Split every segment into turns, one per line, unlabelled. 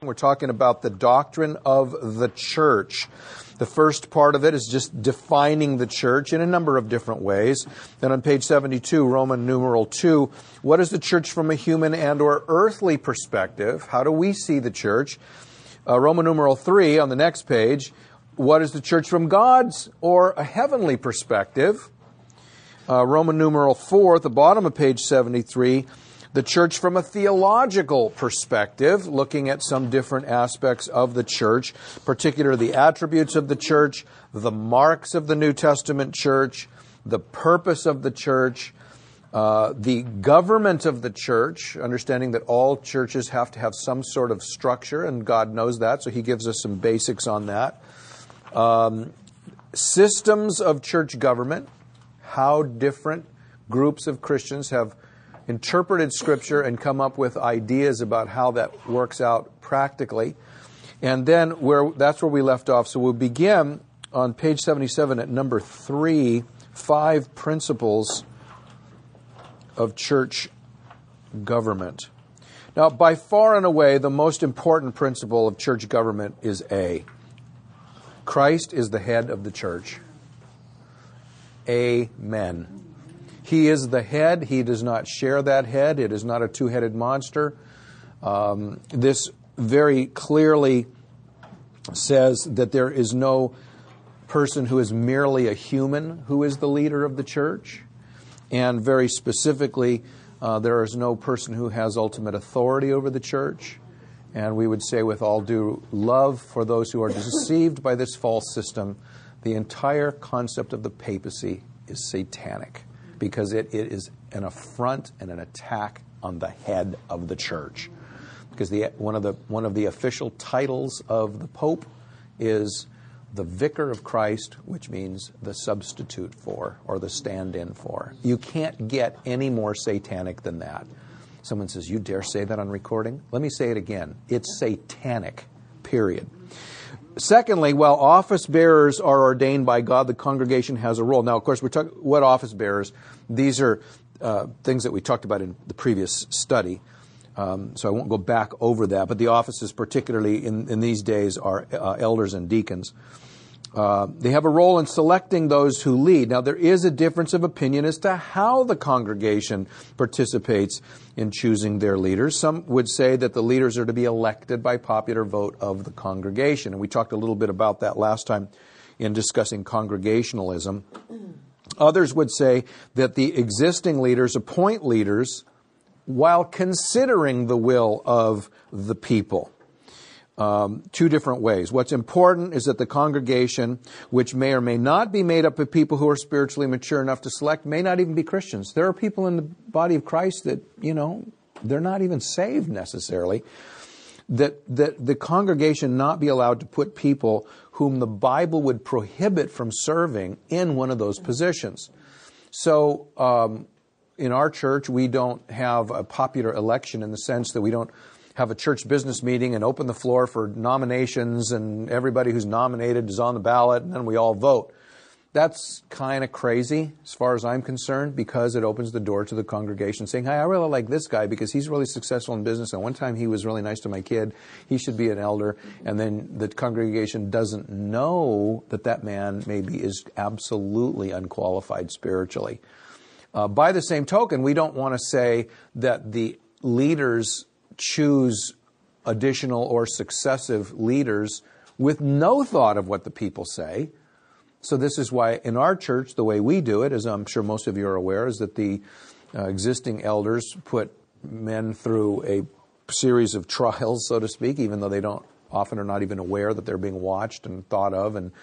We're talking about the doctrine of the church. The first part of it is just defining the church in a number of different ways. Then on page 72, Roman numeral 2, what is the church from a human and or earthly perspective? How do we see the church? Roman numeral 3 on the next page, what is the church from God's or a heavenly perspective? Roman numeral 4 at the bottom of page 73, the church from a theological perspective, looking at some different aspects of the church, particularly the attributes of the church, the marks of the New Testament church, the purpose of the church, the government of the church, understanding that all churches have to have some sort of structure, and God knows that, so He gives us some basics on that. Systems of church government, how different groups of Christians have interpreted Scripture and come up with ideas about how that works out practically. And then that's where we left off. So we'll begin on page 77 at number 3, 5 principles of church government. Now, by far and away, the most important principle of church government is A. Christ is the head of the church. Amen. He is the head. He does not share that head. It is not a two-headed monster. This very clearly says that there is no person who is merely a human who is the leader of the church. And very specifically, there is no person who has ultimate authority over the church. And we would say with all due love for those who are deceived by this false system, the entire concept of the papacy is satanic, because it is an affront and an attack on the head of the church. Because one of the official titles of the Pope is the Vicar of Christ, which means the substitute for, or the stand-in for. You can't get any more satanic than that. Someone says, "You dare say that on recording?" Let me say it again. It's satanic, period. Secondly, while office bearers are ordained by God, the congregation has a role. Now, of course, we're talking what office bearers. These are things that we talked about in the previous study, so I won't go back over that. But the offices, particularly in these days, are elders and deacons. They have a role in selecting those who lead. Now, there is a difference of opinion as to how the congregation participates in choosing their leaders. Some would say that the leaders are to be elected by popular vote of the congregation. And we talked a little bit about that last time in discussing congregationalism. Others would say that the existing leaders appoint leaders while considering the will of the people. Two different ways. What's important is that the congregation, which may or may not be made up of people who are spiritually mature enough to select, may not even be Christians. There are people in the body of Christ that, they're not even saved necessarily. That the congregation not be allowed to put people whom the Bible would prohibit from serving in one of those positions. So, in our church, we don't have a popular election in the sense that we don't have a church business meeting and open the floor for nominations, and everybody who's nominated is on the ballot, and then we all vote. That's kind of crazy as far as I'm concerned, because it opens the door to the congregation saying, "Hey, I really like this guy because he's really successful in business, and one time he was really nice to my kid. He should be an elder." And then the congregation doesn't know that man maybe is absolutely unqualified spiritually. By the same token, we don't want to say that the leaders choose additional or successive leaders with no thought of what the people say. So this is why in our church, the way we do it, as I'm sure most of you are aware, is that the existing elders put men through a series of trials, so to speak, even though they often are not even aware that they're being watched and thought of and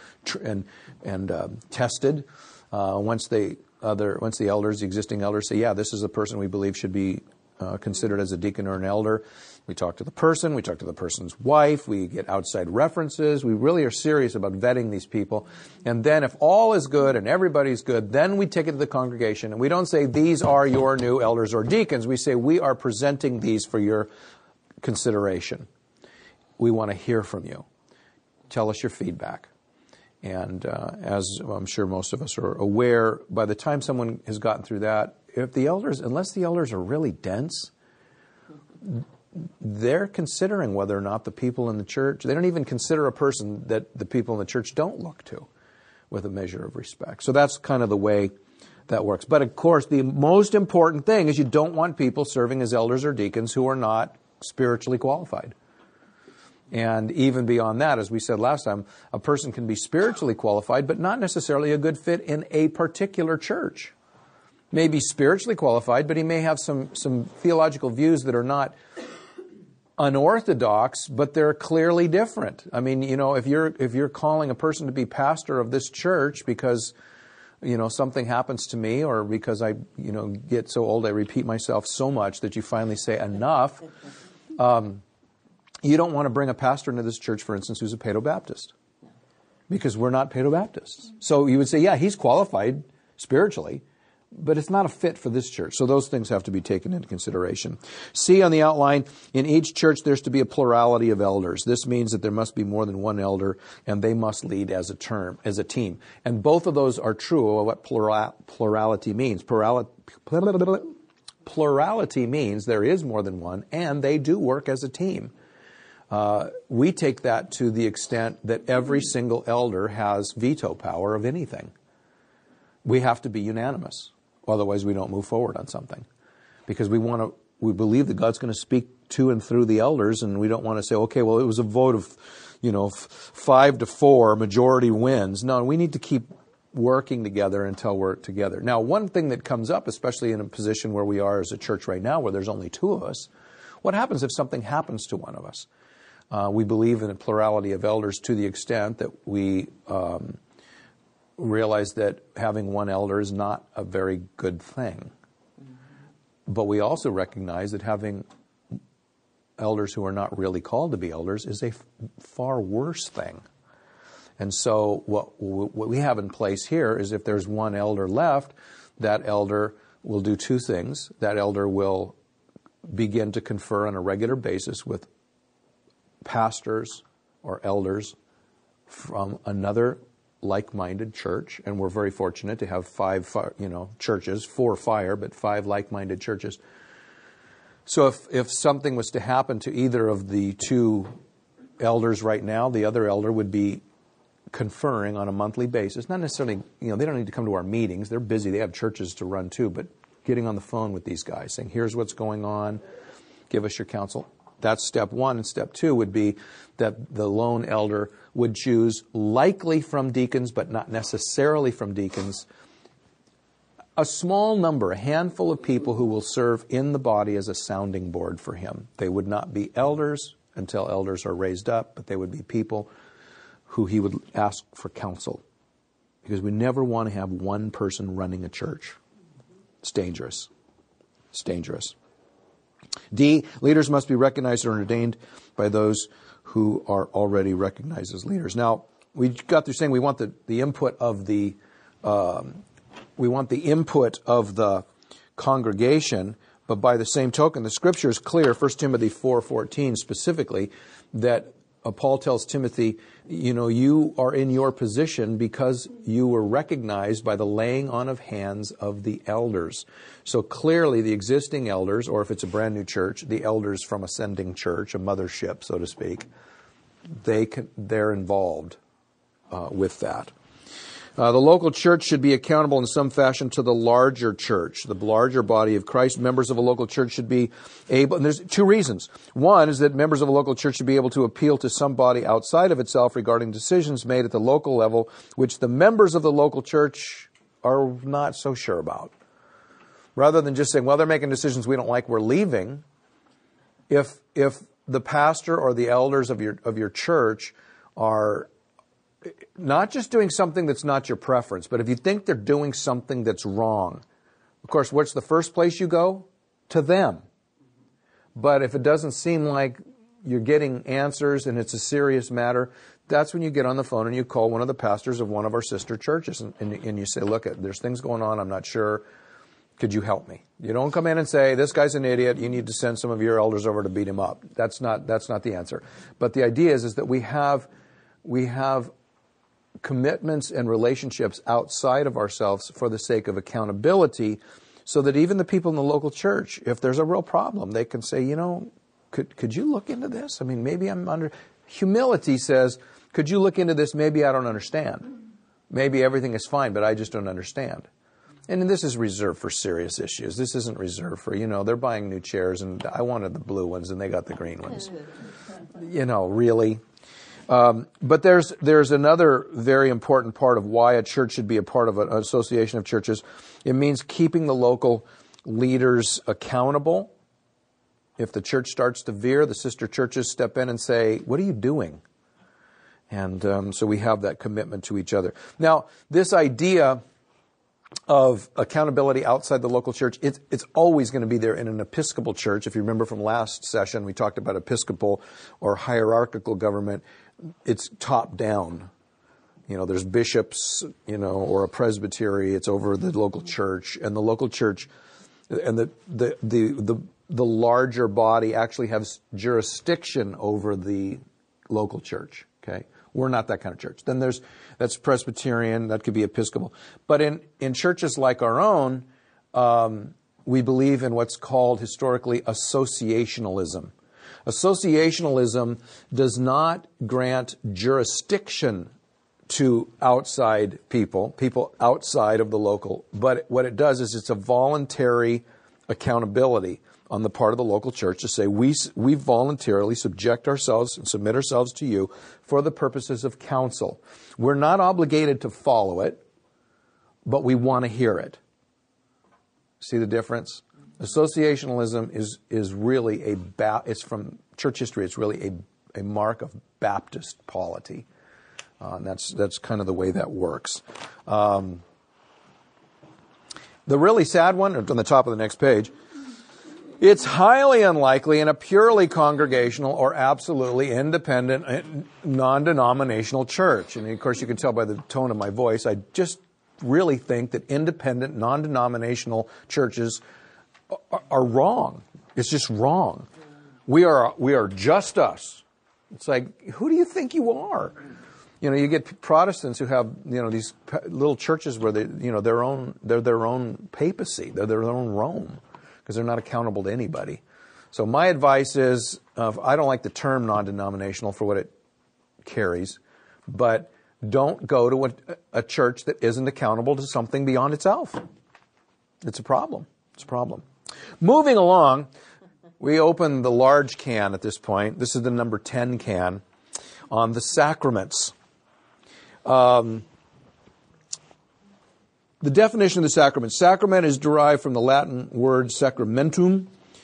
tested. Once the existing elders say, "Yeah, this is a person we believe should be considered as a deacon or an elder," we talk to the person, we talk to the person's wife, we get outside references. We really are serious about vetting these people. And then if all is good and everybody's good, then we take it to the congregation. And we don't say, "These are your new elders or deacons." We say, "We are presenting these for your consideration. We want to hear from you. Tell us your feedback." And as I'm sure most of us are aware, by the time someone has gotten through that, unless the elders are really dense, they're considering whether or not the people in the church, they don't even consider a person that the people in the church don't look to with a measure of respect. So that's kind of the way that works. But of course, the most important thing is you don't want people serving as elders or deacons who are not spiritually qualified. And even beyond that, as we said last time, a person can be spiritually qualified, but not necessarily a good fit in a particular church. May be spiritually qualified, but he may have some theological views that are not unorthodox, but they're clearly different. I mean, if you're calling a person to be pastor of this church because, something happens to me, or because I, get so old I repeat myself so much that you finally say enough, you don't want to bring a pastor into this church, for instance, who's a Paedo-Baptist, because we're not Paedo-Baptists. So you would say, yeah, he's qualified spiritually, but it's not a fit for this church. So those things have to be taken into consideration. See on the outline, in each church there's to be a plurality of elders. This means that there must be more than one elder, and they must lead as a team. And both of those are true of what plurality means. Plurality means there is more than one, and they do work as a team. We take that to the extent that every single elder has veto power of anything. We have to be unanimous. Otherwise, we don't move forward on something. Because we believe that God's going to speak to and through the elders, and we don't want to say, okay, well, it was a vote of, 5-4, majority wins. No, we need to keep working together until we're together. Now, one thing that comes up, especially in a position where we are as a church right now, where there's only two of us, what happens if something happens to one of us? We believe in a plurality of elders to the extent that we realize that having one elder is not a very good thing. But we also recognize that having elders who are not really called to be elders is a far worse thing. And so what we have in place here is if there's one elder left, that elder will do two things. That elder will begin to confer on a regular basis with pastors or elders from another like-minded church, and we're very fortunate to have 5 churches, 4 fire, but 5 like-minded churches. So if something was to happen to either of the 2 elders right now, the other elder would be conferring on a monthly basis. Not necessarily, they don't need to come to our meetings. They're busy. They have churches to run too, but getting on the phone with these guys, saying, here's what's going on. Give us your counsel. That's step 1. And step 2 would be that the lone elder would choose, likely from deacons, but not necessarily from deacons, a small number, a handful of people who will serve in the body as a sounding board for him. They would not be elders until elders are raised up, but they would be people who he would ask for counsel. Because we never want to have one person running a church. It's dangerous. It's dangerous. D, leaders must be recognized and ordained by those who are already recognized as leaders. Now, we got through saying we want the input of the congregation, but by the same token, the Scripture is clear. 1 Timothy 4:14 specifically, that Paul tells Timothy, you are in your position because you were recognized by the laying on of hands of the elders. So clearly the existing elders, or if it's a brand new church, the elders from a sending church, a mothership, so to speak, they're involved with that. The local church should be accountable in some fashion to the larger church, the larger body of Christ. Members of a local church should be able, and there's 2 reasons. One is that members of a local church should be able to appeal to some body outside of itself regarding decisions made at the local level, which the members of the local church are not so sure about. Rather than just saying, well, they're making decisions we don't like, we're leaving. If the pastor or the elders of your church are not just doing something that's not your preference, but if you think they're doing something that's wrong, of course, what's the first place you go? To them. But if it doesn't seem like you're getting answers and it's a serious matter, that's when you get on the phone and you call one of the pastors of one of our sister churches and you say, look, there's things going on, I'm not sure. Could you help me? You don't come in and say, this guy's an idiot, you need to send some of your elders over to beat him up. That's not the answer. But the idea is that we have commitments and relationships outside of ourselves for the sake of accountability, so that even the people in the local church, if there's a real problem, they can say, could you look into this? I mean, maybe I'm under... Humility says, could you look into this? Maybe I don't understand. Maybe everything is fine, but I just don't understand. And this is reserved for serious issues. This isn't reserved for, they're buying new chairs, and I wanted the blue ones, and they got the green ones. Really? But there's another very important part of why a church should be a part of an association of churches. It means keeping the local leaders accountable. If the church starts to veer, the sister churches step in and say, what are you doing? And so we have that commitment to each other. Now, this idea of accountability outside the local church, it's always going to be there in an Episcopal church. If you remember from last session, we talked about Episcopal or hierarchical government. It's top down. There's bishops, or a presbytery. It's over the local church, and the local church and the larger body actually has jurisdiction over the local church. Okay. We're not that kind of church. Then that's Presbyterian, that could be Episcopal. But in churches like our own, we believe in what's called historically associationalism. Associationalism does not grant jurisdiction to outside people outside of the local, but what it does is it's a voluntary accountability on the part of the local church to say we voluntarily subject ourselves and submit ourselves to you for the purposes of counsel. We're not obligated to follow it, but we want to hear it. See the difference? Associationalism is really it's from church history. It's really a mark of Baptist polity. And that's kind of the way that works. The really sad one, on the top of the next page, it's highly unlikely in a purely congregational or absolutely independent, non-denominational church. And of course, you can tell by the tone of my voice, I just really think that independent, non-denominational churches are wrong. It's just wrong. We are just us. It's like, who do you think you are? You get Protestants who have, these little churches where they're their own papacy. They're their own Rome because they're not accountable to anybody. So my advice is, I don't like the term non-denominational for what it carries, but don't go to a church that isn't accountable to something beyond itself. It's a problem. It's a problem. Moving along, we open the large can at this point. This is the number 10 can on the sacraments. The definition of the sacrament. Sacrament is derived from the Latin word sacramentum.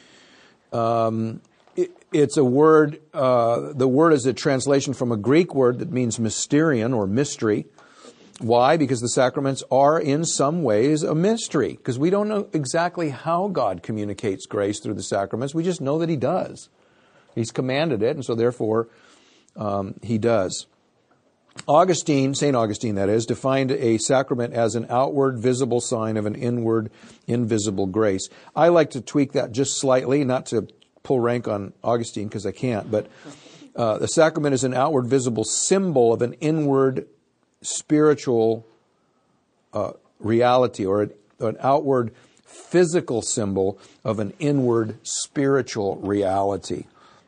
It's a word, the word is a translation from a Greek word that means mysterion or mystery. Why? Because the sacraments are in some ways a mystery. Because we don't know exactly how God communicates grace through the sacraments. We just know that He does. He's commanded it, and so therefore He does. St. Augustine, that is, defined a sacrament as an outward visible sign of an inward invisible grace. I like to tweak that just slightly, not to pull rank on Augustine because I can't, but the sacrament is an outward visible symbol of an inward spiritual reality, or an outward physical symbol of an inward spiritual reality.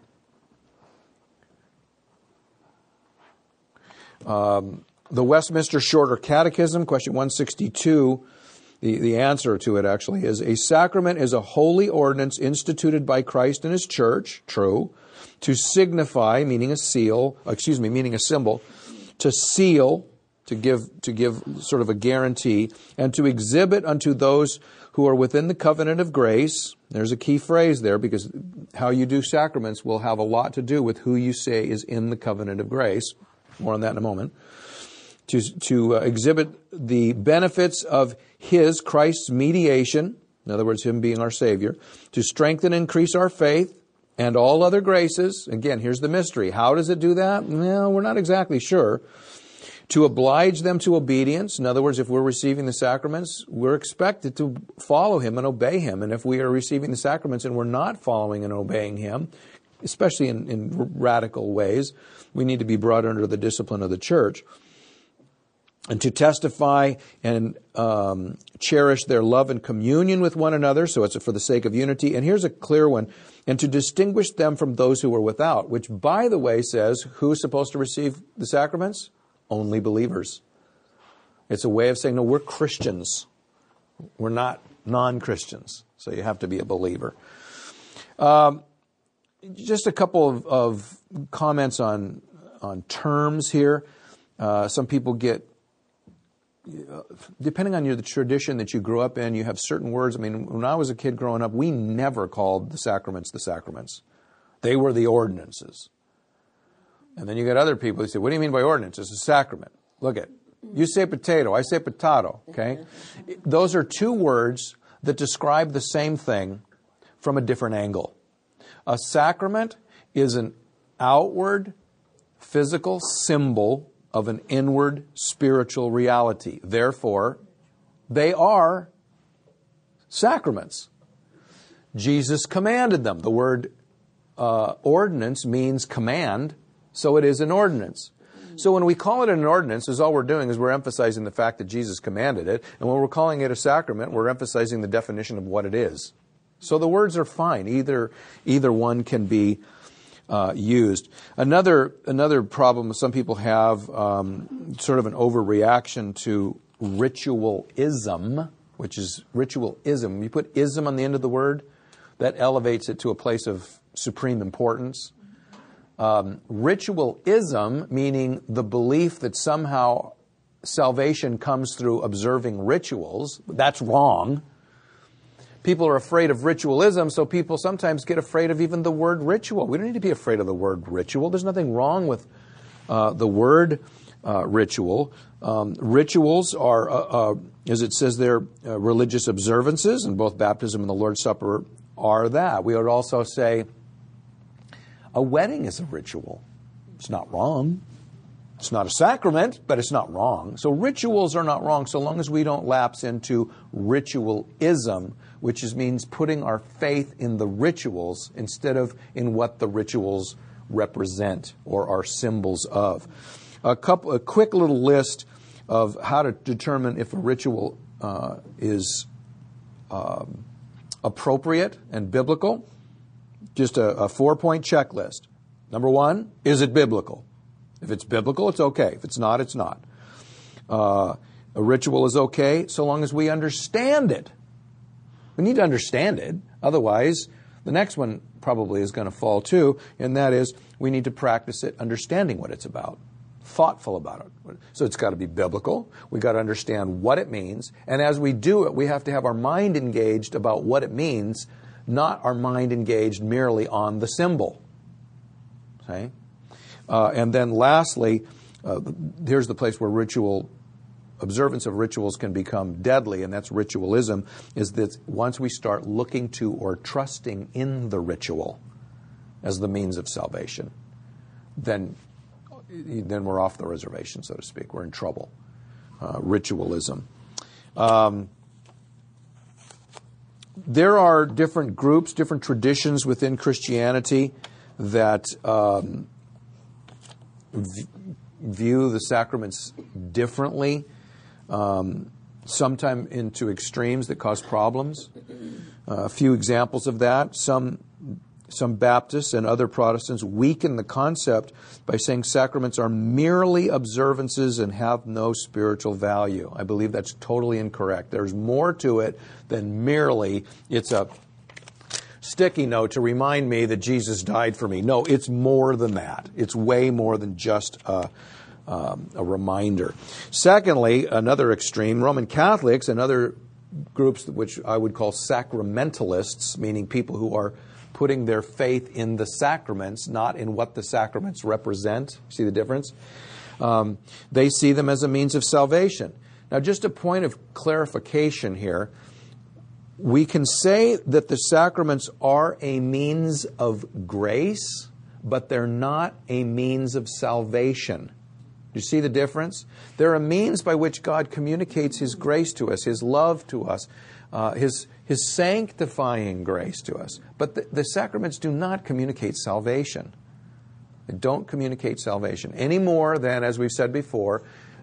The Westminster Shorter Catechism, question 162, the answer to it actually is, a sacrament is a holy ordinance instituted by Christ and His church, true, to signify, meaning a symbol, to seal, to give sort of a guarantee, and to exhibit unto those who are within the covenant of grace. There's a key phrase there, because how you do sacraments will have a lot to do with who you say is in the covenant of grace. More on that in a moment. To exhibit the benefits of Christ's mediation, in other words, Him being our Savior, to strengthen and increase our faith and all other graces. Again, here's the mystery. How does it do that? Well, we're not exactly sure. To oblige them to obedience. In other words, if we're receiving the sacraments, we're expected to follow Him and obey Him. And if we are receiving the sacraments and we're not following and obeying Him, especially in radical ways, we need to be brought under the discipline of the church. and to testify and cherish their love and communion with one another, so it's for the sake of unity. And here's a clear one, and to distinguish them from those who are without, which, by the way, says who's supposed to receive the sacraments? Only believers. It's a way of saying, no, we're Christians. We're not non-Christians, so you have to be a believer. Just a couple of comments on terms here. Some people get, depending on the tradition that you grew up in, you have certain words. I mean, when I was a kid growing up, we never called the sacraments the sacraments. They were the ordinances. And then you get other people who say, what do you mean by ordinance? It's a sacrament. Look at, you say potato, I say potato, okay? Those are two words that describe the same thing from a different angle. A sacrament is an outward physical symbol of an inward spiritual reality. Therefore, they are sacraments. Jesus commanded them. The word ordinance means command, so it is an ordinance. So when we call it an ordinance, all we're doing is we're emphasizing the fact that Jesus commanded it. And when we're calling it a sacrament, we're emphasizing the definition of what it is. So the words are fine. Either one can be used. Another problem some people have, sort of an overreaction to ritualism, which is ritualism. You put ism on the end of the word, that elevates it to a place of supreme importance. Ritualism, meaning the belief that somehow salvation comes through observing rituals, that's wrong. People are afraid of ritualism, so people sometimes get afraid of even the word ritual. We don't need to be afraid of the word ritual. There's nothing wrong with the word ritual. Rituals are, as it says there, religious observances, and both baptism and the Lord's Supper are that. We would also say a wedding is a ritual. It's not wrong. It's not a sacrament, but it's not wrong. So rituals are not wrong so long as we don't lapse into ritualism, which means putting our faith in the rituals instead of in what the rituals represent or are symbols of. A quick little list of how to determine if a ritual is appropriate and biblical. Just a 4-point checklist. Number 1, is it biblical? If it's biblical, it's okay. If it's not, it's not. A ritual is okay so long as we understand it. We need to understand it. Otherwise, the next one probably is going to fall too, and that is we need to practice it understanding what it's about, thoughtful about it. So it's got to be biblical. We've got to understand what it means. And as we do it, we have to have our mind engaged about what it means, not our mind engaged merely on the symbol. Okay? And then lastly, here's the place where observance of rituals can become deadly, and that's ritualism, is that once we start looking to or trusting in the ritual as the means of salvation, then we're off the reservation, so to speak. We're in trouble. Ritualism. There are different groups, different traditions within Christianity that view the sacraments differently, sometimes into extremes that cause problems. A few examples of that. Some Baptists and other Protestants weaken the concept by saying sacraments are merely observances and have no spiritual value. I believe that's totally incorrect. There's more to it than merely it's a sticky note to remind me that Jesus died for me. No, it's more than that. It's way more than just a reminder. Secondly, another extreme, Roman Catholics and other groups which I would call sacramentalists, meaning people who are putting their faith in the sacraments, not in what the sacraments represent. See the difference? They see them as a means of salvation. Now, just a point of clarification here. We can say that the sacraments are a means of grace, but they're not a means of salvation. Do you see the difference? They're a means by which God communicates His grace to us, His love to us, His sanctifying grace to us. But the sacraments do not communicate salvation. They don't communicate salvation any more than, as we've said before,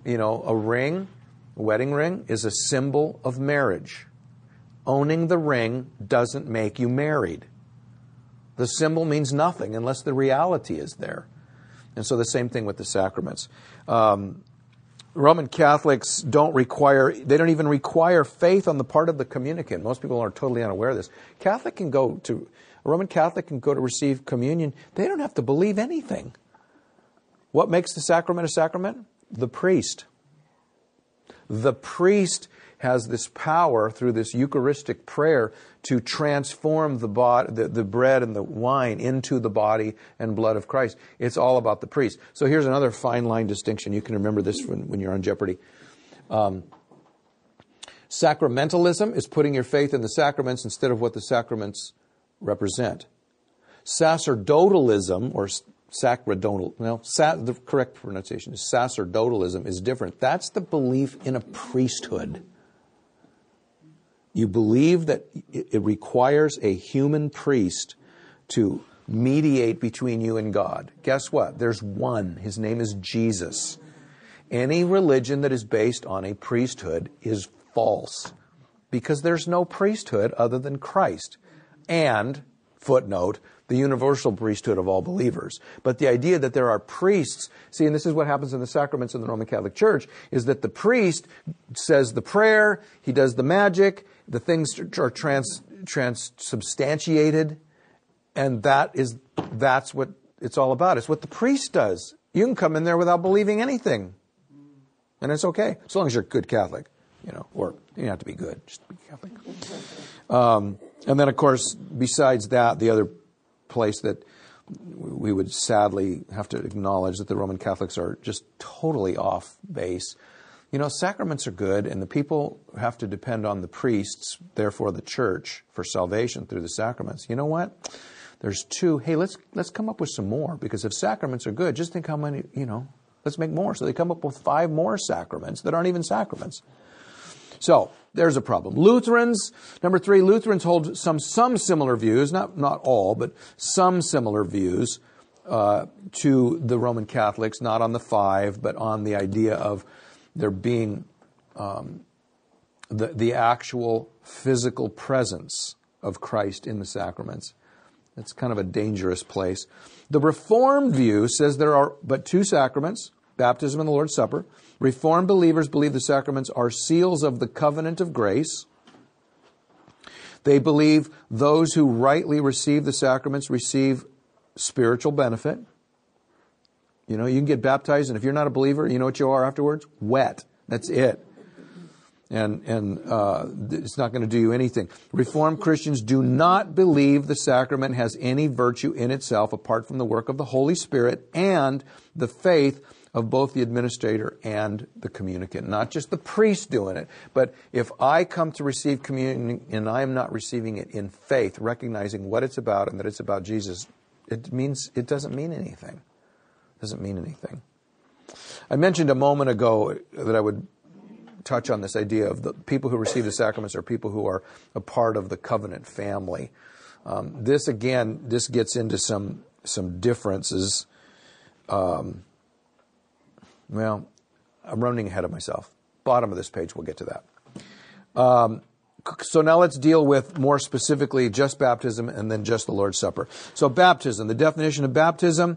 A ring, a wedding ring, is a symbol of marriage. Owning the ring doesn't make you married. The symbol means nothing unless the reality is there. And so the same thing with the sacraments. Roman Catholics don't even require faith on the part of the communicant. Most people are totally unaware of this. A Roman Catholic can go to receive communion. They don't have to believe anything. What makes the sacrament a sacrament? The priest. The priest has this power through this Eucharistic prayer to transform the bread and the wine into the body and blood of Christ. It's all about the priest. So here's another fine line distinction. You can remember this when you're on Jeopardy. Sacramentalism is putting your faith in the sacraments instead of what the sacraments represent. Sacerdotalism, or the correct pronunciation is sacerdotalism, is different. That's the belief in a priesthood. You believe that it requires a human priest to mediate between you and God. Guess what? There's one. His name is Jesus. Any religion that is based on a priesthood is false, because there's no priesthood other than Christ. And, footnote, the universal priesthood of all believers. But the idea that there are priests, see, and this is what happens in the sacraments in the Roman Catholic Church, is that the priest says the prayer, he does the magic, the things are transubstantiated, and that's what it's all about. It's what the priest does. You can come in there without believing anything, and it's okay, as long as you're a good Catholic, or you don't have to be good, just be Catholic. And then, of course, besides that, the other place that we would sadly have to acknowledge that the Roman Catholics are just totally off base. Sacraments are good, and the people have to depend on the priests, therefore the church, for salvation through the sacraments. You know what? There's two. Hey, let's come up with some more, because if sacraments are good, just think how many, let's make more. So they come up with 5 more sacraments that aren't even sacraments. So there's a problem. Number 3, Lutherans hold some similar views, not all, but some similar views to the Roman Catholics, not on the 5, but on the idea of there being the actual physical presence of Christ in the sacraments. It's kind of a dangerous place. The Reformed view says there are but 2 sacraments, baptism and the Lord's Supper. Reformed believers believe the sacraments are seals of the covenant of grace. They believe those who rightly receive the sacraments receive spiritual benefit. You can get baptized, and if you're not a believer, you know what you are afterwards? Wet. That's it. And it's not going to do you anything. Reformed Christians do not believe the sacrament has any virtue in itself apart from the work of the Holy Spirit and the faith of both the administrator and the communicant. Not just the priest doing it, but if I come to receive communion and I am not receiving it in faith, recognizing what it's about and that it's about Jesus, it doesn't mean anything. It doesn't mean anything. I mentioned a moment ago that I would touch on this idea of the people who receive the sacraments are people who are a part of the covenant family. This gets into some differences. Well, I'm running ahead of myself. Bottom of this page, we'll get to that. So now let's deal with more specifically just baptism and then just the Lord's Supper. So baptism, the definition of baptism,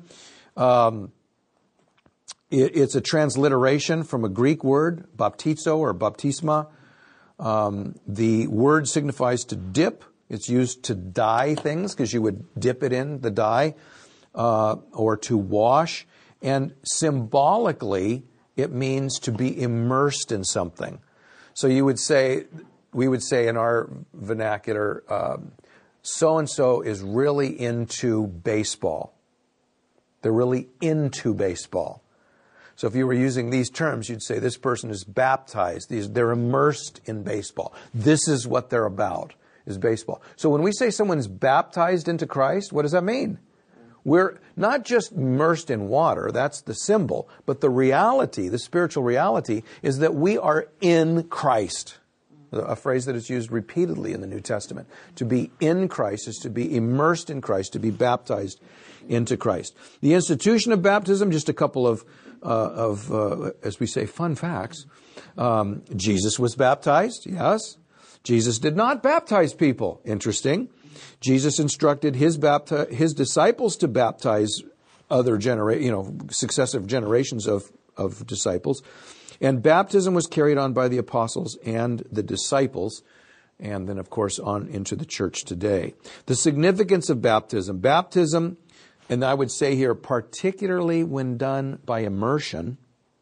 it's a transliteration from a Greek word, baptizo or baptisma. The word signifies to dip. It's used to dye things because you would dip it in the dye, or to wash. And symbolically, it means to be immersed in something. So we would say in our vernacular, so-and-so is really into baseball. They're really into baseball. So if you were using these terms, you'd say this person is baptized. They're immersed in baseball. This is what they're about, is baseball. So when we say someone's baptized into Christ, what does that mean? We're not just immersed in water, that's the symbol, but the reality, the spiritual reality, is that we are in Christ. A phrase that is used repeatedly in the New Testament. To be in Christ is to be immersed in Christ, to be baptized into Christ. The institution of baptism, just a couple of as we say, fun facts. Jesus was baptized, yes. Jesus did not baptize people. Interesting. Jesus instructed his disciples to baptize other successive generations of disciples. And baptism was carried on by the apostles and the disciples, and then, of course, on into the church today. The significance of baptism. Baptism, and I would say here, particularly when done by immersion,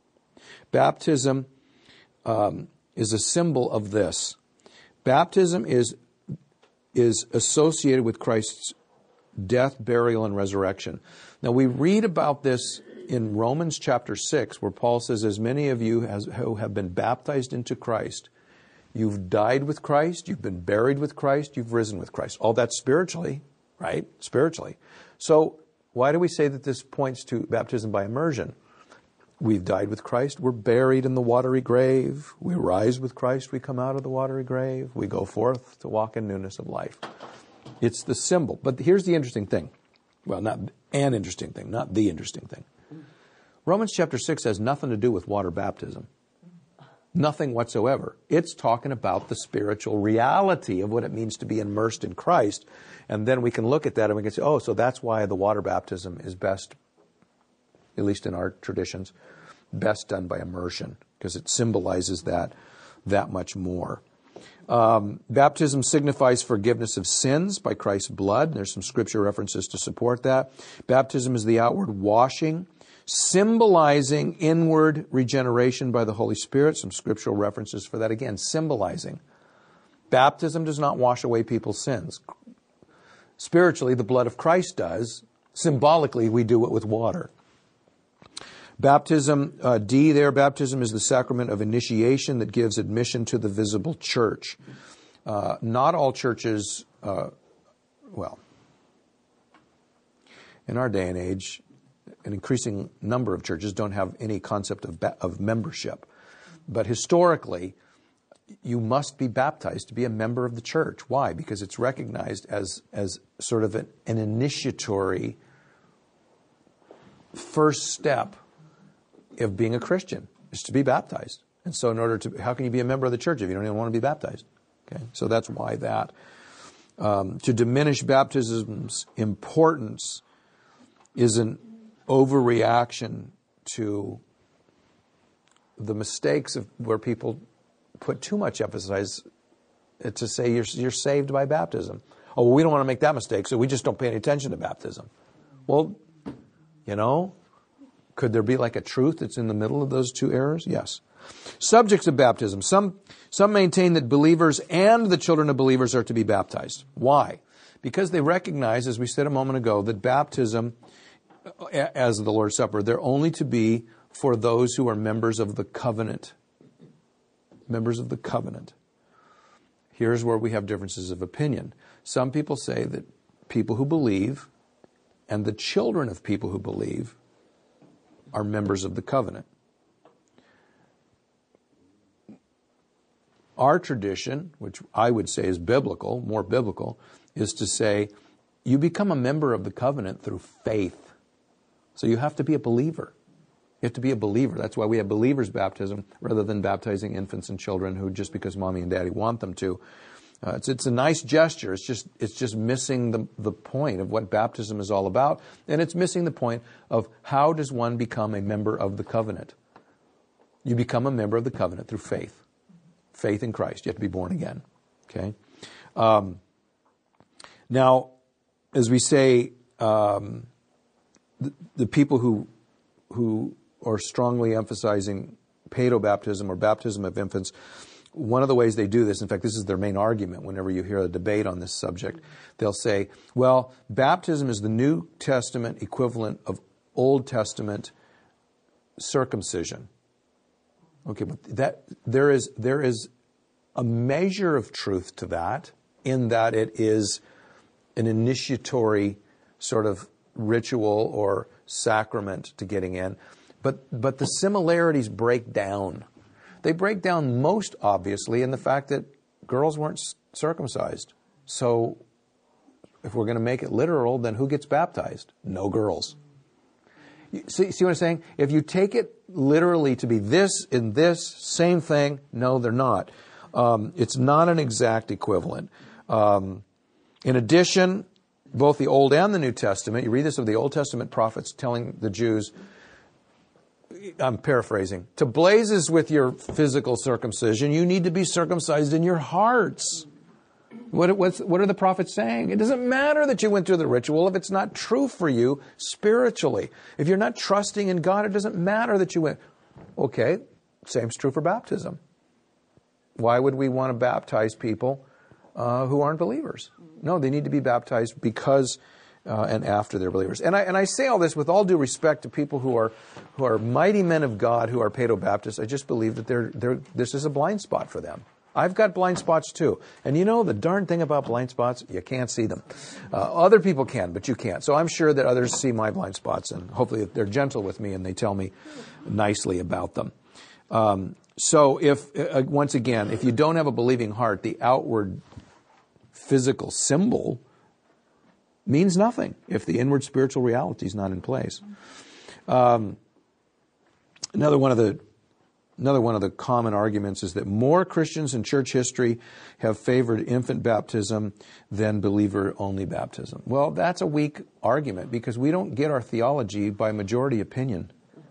baptism is a symbol of this. Baptism is associated with Christ's death, burial, and resurrection. Now, we read about this in Romans chapter 6, where Paul says, as many of you who have been baptized into Christ, you've died with Christ, you've been buried with Christ, you've risen with Christ. All that spiritually, right? Spiritually. So why do we say that this points to baptism by immersion? We've died with Christ, we're buried in the watery grave, we rise with Christ, we come out of the watery grave, we go forth to walk in newness of life. It's the symbol. But here's the interesting thing. Well, not an interesting thing, not the interesting thing. Romans chapter 6 has nothing to do with water baptism. Nothing whatsoever. It's talking about the spiritual reality of what it means to be immersed in Christ. And then we can look at that and we can say, oh, so that's why the water baptism is best, at least in our traditions, best done by immersion, because it symbolizes that much more. Baptism signifies forgiveness of sins by Christ's blood. There's some scripture references to support that. Baptism is the outward washing, symbolizing inward regeneration by the Holy Spirit. Some scriptural references for that. Again, symbolizing. Baptism does not wash away people's sins. Spiritually, the blood of Christ does. Symbolically, we do it with water. Baptism, D there, baptism is the sacrament of initiation that gives admission to the visible church. Not all churches, in our day and age, an increasing number of churches don't have any concept of membership. But historically, you must be baptized to be a member of the church. Why? Because it's recognized as sort of an initiatory first step of being a Christian, is to be baptized. And so how can you be a member of the church if you don't even want to be baptized? Okay, so that's why that. To diminish baptism's importance is an overreaction to the mistakes of where people put too much emphasis to say you're saved by baptism. Oh, well, we don't want to make that mistake, so we just don't pay any attention to baptism. Well, could there be like a truth that's in the middle of those two errors? Yes. Subjects of baptism. Some maintain that believers and the children of believers are to be baptized. Why? Because they recognize, as we said a moment ago, that baptism, as the Lord's Supper, they're only to be for those who are members of the covenant. Members of the covenant. Here's where we have differences of opinion. Some people say that people who believe and the children of people who believe are members of the covenant. Our tradition, which I would say is biblical, more biblical, is to say you become a member of the covenant through faith. So you have to be a believer. You have to be a believer. That's why we have believers' baptism rather than baptizing infants and children who just because mommy and daddy want them to. It's a nice gesture. It's just missing the point of what baptism is all about, and it's missing the point of how does one become a member of the covenant. You become a member of the covenant through faith. Faith in Christ. You have to be born again. Okay. Now, as we say, the people who are strongly emphasizing paedobaptism or baptism of infants, one of the ways they do this, in fact, this is their main argument whenever you hear a debate on this subject, they'll say, well, baptism is the New Testament equivalent of Old Testament circumcision. Okay, but there is a measure of truth to that, in that it is an initiatory sort of ritual or sacrament to getting in. But the similarities break down. They break down most obviously in the fact that girls weren't circumcised. So if we're going to make it literal, then who gets baptized? No girls. See what I'm saying? If you take it literally to be this and this, same thing, no, they're not. It's not an exact equivalent. In addition, both the Old and the New Testament, you read this of the Old Testament prophets telling the Jews, I'm paraphrasing, to blazes with your physical circumcision, you need to be circumcised in your hearts. What are the prophets saying? It doesn't matter that you went through the ritual if it's not true for you spiritually. If you're not trusting in God, it doesn't matter that you went. Okay, same's true for baptism. Why would we want to baptize people who aren't believers? No, they need to be baptized because and after they're believers. And I say all this with all due respect to people who are mighty men of God who are Paedo-Baptists. I just believe that this is a blind spot for them. I've got blind spots too. And you know the darn thing about blind spots, you can't see them. Other people can, but you can't. So I'm sure that others see my blind spots, and hopefully they're gentle with me and they tell me nicely about them. So once again, if you don't have a believing heart, the outward physical symbol means nothing if the inward spiritual reality is not in place. Another one of the common arguments is that more Christians in church history have favored infant baptism than believer-only baptism. Well, that's a weak argument because we don't get our theology by majority opinion.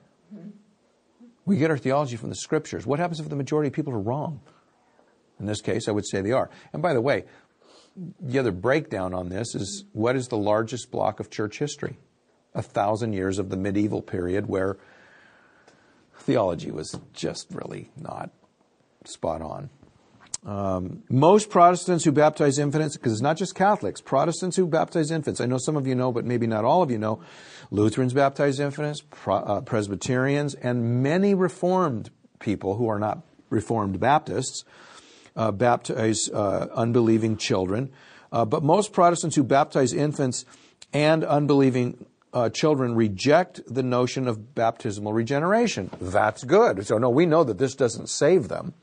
We get our theology from the Scriptures. What happens if the majority of people are wrong? In this case, I would say they are. And by the way, the other breakdown on this is, what is the largest block of church history? 1,000 years of the medieval period where theology was just really not spot on. Most Protestants who baptize infants, because it's not just Catholics, Protestants who baptize infants, I know some of you know, but maybe not all of you know, Lutherans baptize infants, Presbyterians, and many Reformed people who are not Reformed Baptists baptize unbelieving children. But most Protestants who baptize infants and unbelieving children reject the notion of baptismal regeneration. That's good. So no, we know that this doesn't save them.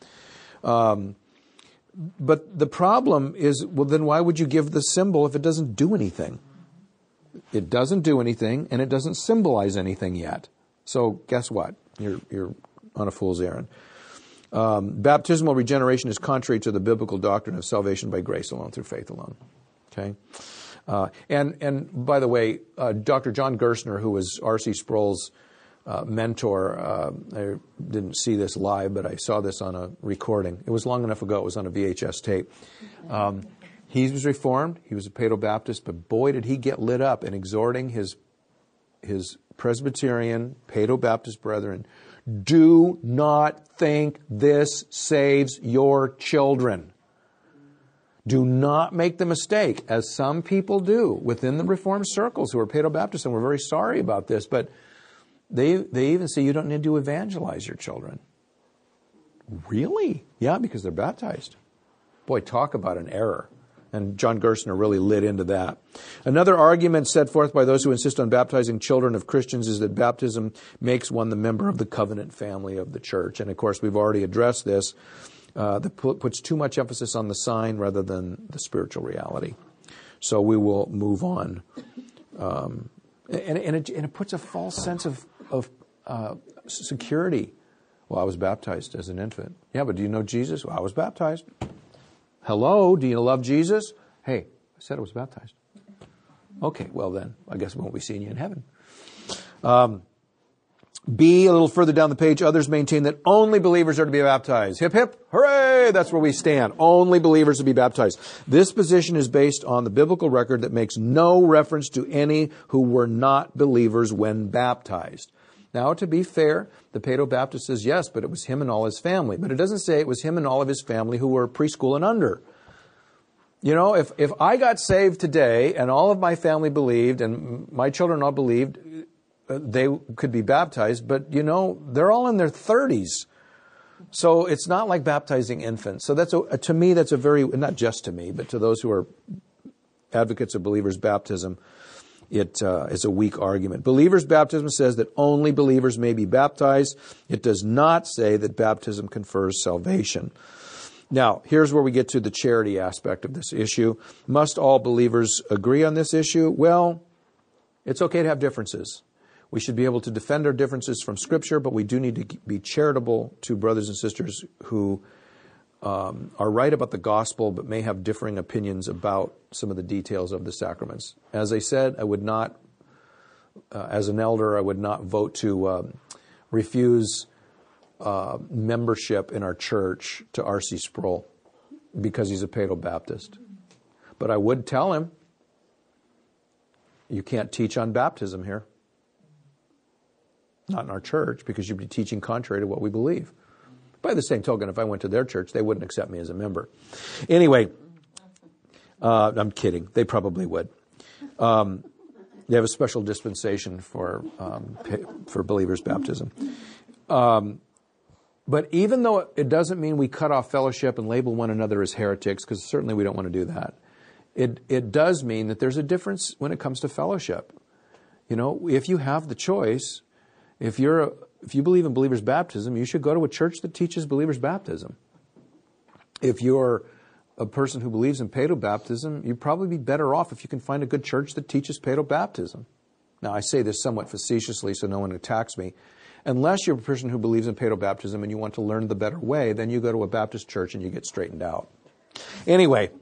But the problem is, well, then why would you give the symbol if it doesn't do anything? It doesn't do anything, and it doesn't symbolize anything yet. So guess what? You're on a fool's errand. Baptismal regeneration is contrary to the biblical doctrine of salvation by grace alone, through faith alone. Okay? And by the way, Dr. John Gerstner, who was R.C. Sproul's mentor, I didn't see this live, but I saw this on a recording. It was long enough ago. It was on a VHS tape. He was Reformed. He was a Paedo-Baptist, but boy, did he get lit up in exhorting his Presbyterian Paedo-Baptist brethren, do not think this saves your children. Do not make the mistake, as some people do within the Reformed circles who are Paedo-Baptists, and we're very sorry about this, but they even say you don't need to evangelize your children. Really? Yeah, because they're baptized. Boy, talk about an error. And John Gerstner really lit into that. Another argument set forth by those who insist on baptizing children of Christians is that baptism makes one the member of the covenant family of the church. And of course, we've already addressed this. That puts too much emphasis on the sign rather than the spiritual reality. So we will move on. And it puts a false sense of security. Well, I was baptized as an infant. Yeah, but do you know Jesus? Well, I was baptized. Hello, do you love Jesus? Hey, I said I was baptized. Okay, well then, I guess we won't be seeing you in heaven. B, a little further down the page, others maintain that only believers are to be baptized. Hip, hip, hooray! That's where we stand. Only believers to be baptized. This position is based on the biblical record that makes no reference to any who were not believers when baptized. Now, to be fair, the Paedo-Baptist says yes, but it was him and all his family. But it doesn't say it was him and all of his family who were preschool and under. You know, if I got saved today and all of my family believed and my children all believed, they could be baptized. But, you know, they're all in their 30s. So it's not like baptizing infants. So to me, that's a very, not just to me, but to those who are advocates of believers' baptism, it is a weak argument. Believers' baptism says that only believers may be baptized. It does not say that baptism confers salvation. Now, here's where we get to the charity aspect of this issue. Must all believers agree on this issue? Well, it's okay to have differences. We should be able to defend our differences from Scripture, but we do need to be charitable to brothers and sisters who are right about the gospel, but may have differing opinions about some of the details of the sacraments. As I said, I would not, as an elder, I would not vote to refuse membership in our church to R.C. Sproul because he's a Paedo-Baptist. But I would tell him, you can't teach on baptism here. Not in our church, because you'd be teaching contrary to what we believe. By the same token, if I went to their church, they wouldn't accept me as a member. Anyway, I'm kidding. They probably would. They have a special dispensation for believers' baptism. But even though it doesn't mean we cut off fellowship and label one another as heretics, because certainly we don't want to do that, it does mean that there's a difference when it comes to fellowship. You know, if you have the choice, if you believe in believers' baptism, you should go to a church that teaches believers' baptism. If you're a person who believes in Paedo-Baptism, you'd probably be better off if you can find a good church that teaches Paedo-Baptism. Now, I say this somewhat facetiously so no one attacks me. Unless you're a person who believes in Paedo-Baptism and you want to learn the better way, then you go to a Baptist church and you get straightened out. Anyway,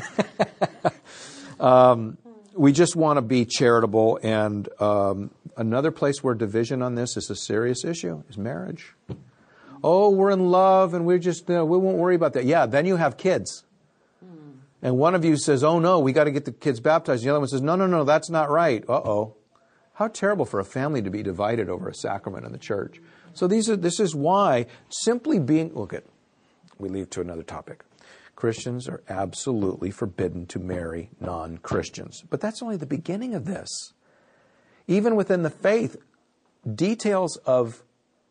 we just want to be charitable, and another place where division on this is a serious issue is marriage. Oh, we're in love and we won't worry about that. Yeah, then you have kids. And one of you says, oh no, we got to get the kids baptized. The other one says, no, that's not right. Uh-oh. How terrible for a family to be divided over a sacrament in the church. So this is why simply being, we leave to another topic. Christians are absolutely forbidden to marry non-Christians. But that's only the beginning of this. Even within the faith, details of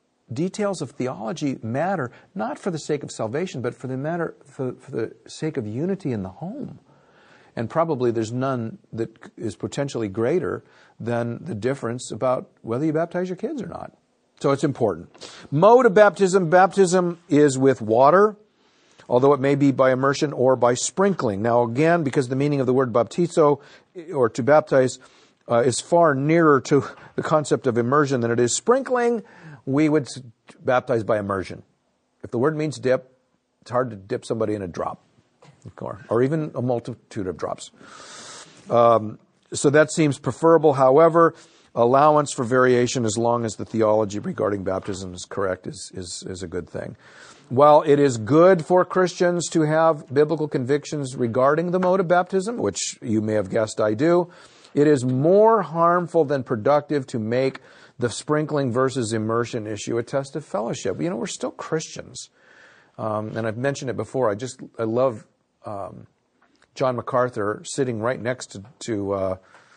theology matter, not for the sake of salvation, but for the sake of unity in the home. And probably there's none that is potentially greater than the difference about whether you baptize your kids or not. So it's important. Mode of baptism. Baptism is with water, although it may be by immersion or by sprinkling. Now again, because the meaning of the word baptizo, or to baptize, is far nearer to the concept of immersion than it is sprinkling, we would baptize by immersion. If the word means dip, it's hard to dip somebody in a drop, or even a multitude of drops. So that seems preferable. However, allowance for variation as long as the theology regarding baptism is correct is a good thing. While it is good for Christians to have biblical convictions regarding the mode of baptism, which you may have guessed I do, it is more harmful than productive to make the sprinkling versus immersion issue a test of fellowship. You know, we're still Christians. And I've mentioned it before. I love John MacArthur sitting right next to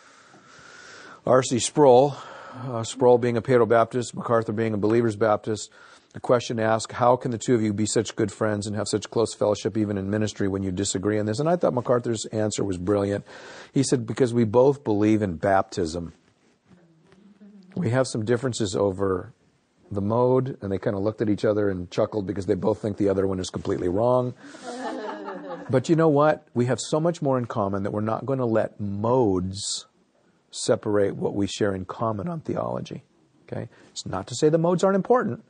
R.C. Sproul. Sproul being a Paedo-Baptist, MacArthur being a Believers Baptist. The question asked, how can the two of you be such good friends and have such close fellowship even in ministry when you disagree on this? And I thought MacArthur's answer was brilliant. He said, because we both believe in baptism. We have some differences over the mode, and they kind of looked at each other and chuckled because they both think the other one is completely wrong. But you know what? We have so much more in common that we're not going to let modes separate what we share in common on theology. Okay? It's not to say the modes aren't important,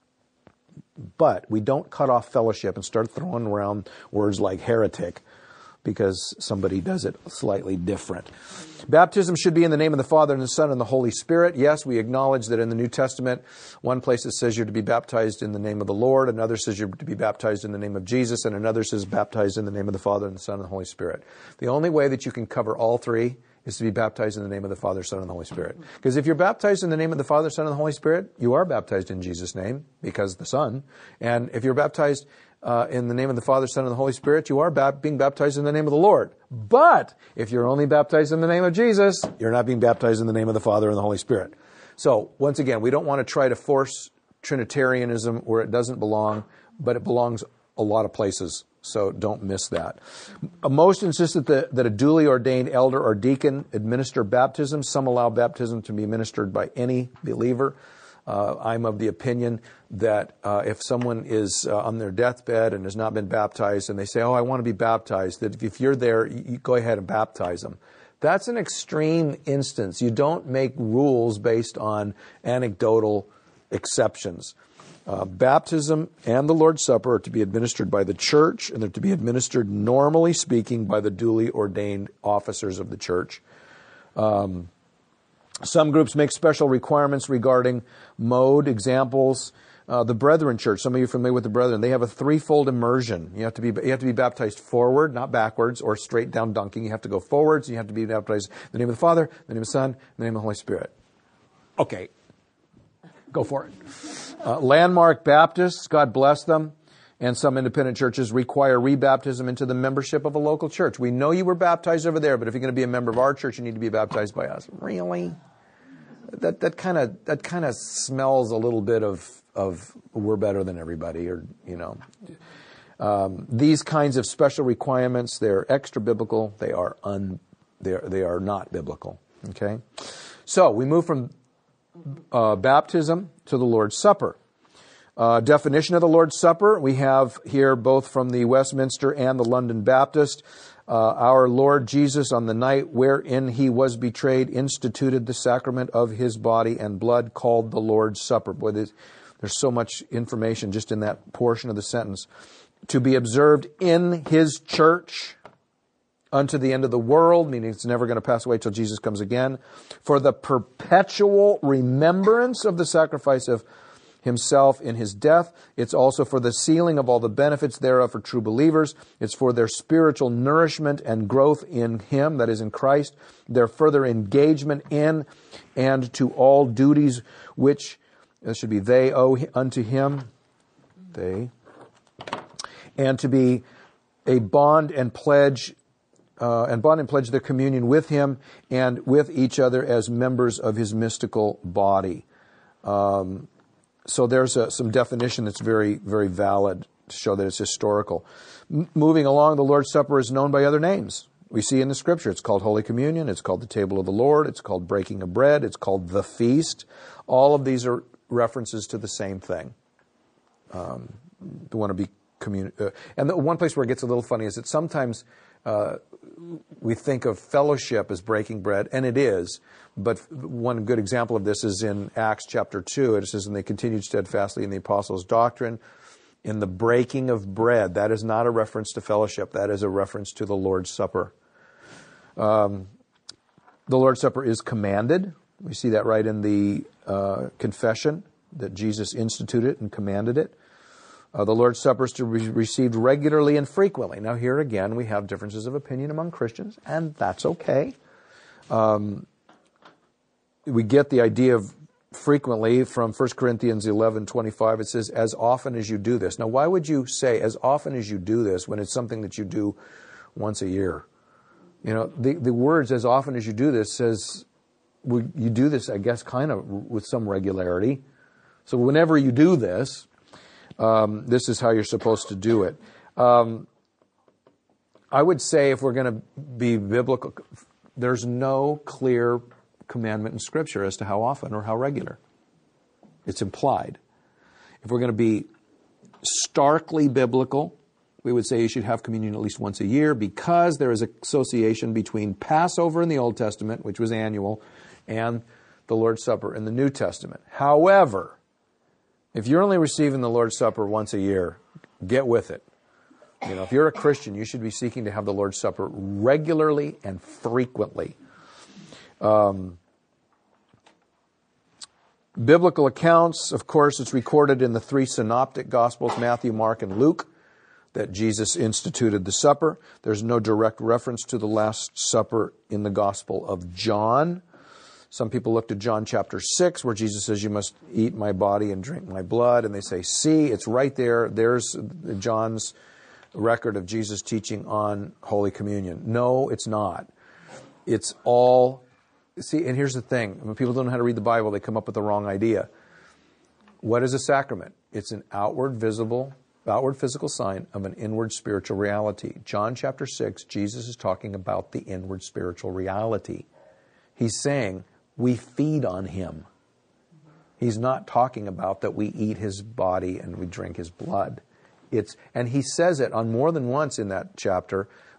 but we don't cut off fellowship and start throwing around words like heretic because somebody does it slightly different. Baptism should be in the name of the Father and the Son and the Holy Spirit. Yes, we acknowledge that in the New Testament, one place it says you're to be baptized in the name of the Lord, another says you're to be baptized in the name of Jesus, and another says baptized in the name of the Father and the Son and the Holy Spirit. The only way that you can cover all three is to be baptized in the name of the Father, Son, and the Holy Spirit. Because if you're baptized in the name of the Father, Son, and the Holy Spirit, you are baptized in Jesus' name, because the Son. And if you're baptized in the name of the Father, Son, and the Holy Spirit, you are being baptized in the name of the Lord. But if you're only baptized in the name of Jesus, you're not being baptized in the name of the Father and the Holy Spirit. So, once again, we don't want to try to force Trinitarianism where it doesn't belong, but it belongs a lot of places. So don't miss that. Most insist that a duly ordained elder or deacon administer baptism. Some allow baptism to be administered by any believer. I'm of the opinion that if someone is on their deathbed and has not been baptized and they say, oh, I want to be baptized, that if you're there, you go ahead and baptize them. That's an extreme instance. You don't make rules based on anecdotal exceptions. Baptism and the Lord's Supper are to be administered by the church, and they're to be administered, normally speaking, by the duly ordained officers of the church. Some groups make special requirements regarding mode. Examples, the Brethren Church. Some of you are familiar with the Brethren. They have a threefold immersion. You have to be baptized forward, not backwards, or straight down dunking. You have to go forwards. You have to be baptized in the name of the Father, in the name of the Son, in the name of the Holy Spirit. Okay, go for it. Landmark Baptists, God bless them, and some independent churches require rebaptism into the membership of a local church. We know you were baptized over there, but if you're going to be a member of our church, you need to be baptized by us. Really? That kind of smells a little bit of we're better than everybody, or these kinds of special requirements, they're extra biblical. They are not biblical. Okay, so we move from baptism to the Lord's Supper. Definition of the Lord's Supper we have here both from the Westminster and the London Baptist. Our Lord Jesus, on the night wherein he was betrayed, instituted the sacrament of his body and blood, called the Lord's Supper. Boy, there's so much information just in that portion of the sentence. To be observed in his church unto the end of the world, meaning it's never going to pass away till Jesus comes again, for the perpetual remembrance of the sacrifice of himself in his death. It's also for the sealing of all the benefits thereof for true believers. It's for their spiritual nourishment and growth in him, that is in Christ, their further engagement in and to all duties which, that should be they owe unto him, and to be a bond and pledge their communion with him and with each other as members of his mystical body. So there's some definition that's very, very valid to show that it's historical. Moving along, the Lord's Supper is known by other names. We see in the Scripture it's called Holy Communion, it's called the Table of the Lord, it's called Breaking of Bread, it's called the Feast. All of these are references to the same thing. We want to be and the one place where it gets a little funny is that sometimes we think of fellowship as breaking bread, and it is. But one good example of this is in Acts chapter 2. It says, and they continued steadfastly in the apostles' doctrine, in the breaking of bread. That is not a reference to fellowship. That is a reference to the Lord's Supper. The Lord's Supper is commanded. We see that right in the confession that Jesus instituted and commanded it. The Lord's Supper is to be received regularly and frequently. Now here again, we have differences of opinion among Christians, and that's okay. We get the idea of frequently from 1 Corinthians 11:25. It says, as often as you do this. Now, why would you say as often as you do this when it's something that you do once a year? The words as often as you do this says you do this, I guess, kind of with some regularity. So whenever you do this, this is how you're supposed to do it. I would say if we're going to be biblical, there's no clear commandment in Scripture as to how often or how regular. It's implied. If we're going to be starkly biblical, we would say you should have communion at least once a year, because there is an association between Passover in the Old Testament, which was annual, and the Lord's Supper in the New Testament. However, if you're only receiving the Lord's Supper once a year, get with it. If you're a Christian, you should be seeking to have the Lord's Supper regularly and frequently. Biblical accounts, of course, it's recorded in the three synoptic Gospels, Matthew, Mark, and Luke, that Jesus instituted the supper. There's no direct reference to the Last Supper in the Gospel of John. Some people looked at John chapter 6, where Jesus says, you must eat my body and drink my blood. And they say, see, it's right there. There's John's record of Jesus teaching on Holy Communion. No, it's not. It's all... See, and here's the thing. When people don't know how to read the Bible, they come up with the wrong idea. What is a sacrament? It's an outward physical sign of an inward spiritual reality. John chapter 6, Jesus is talking about the inward spiritual reality. He's saying we feed on him. He's not talking about that we eat his body and we drink his blood. And he says it on more than once in that chapter.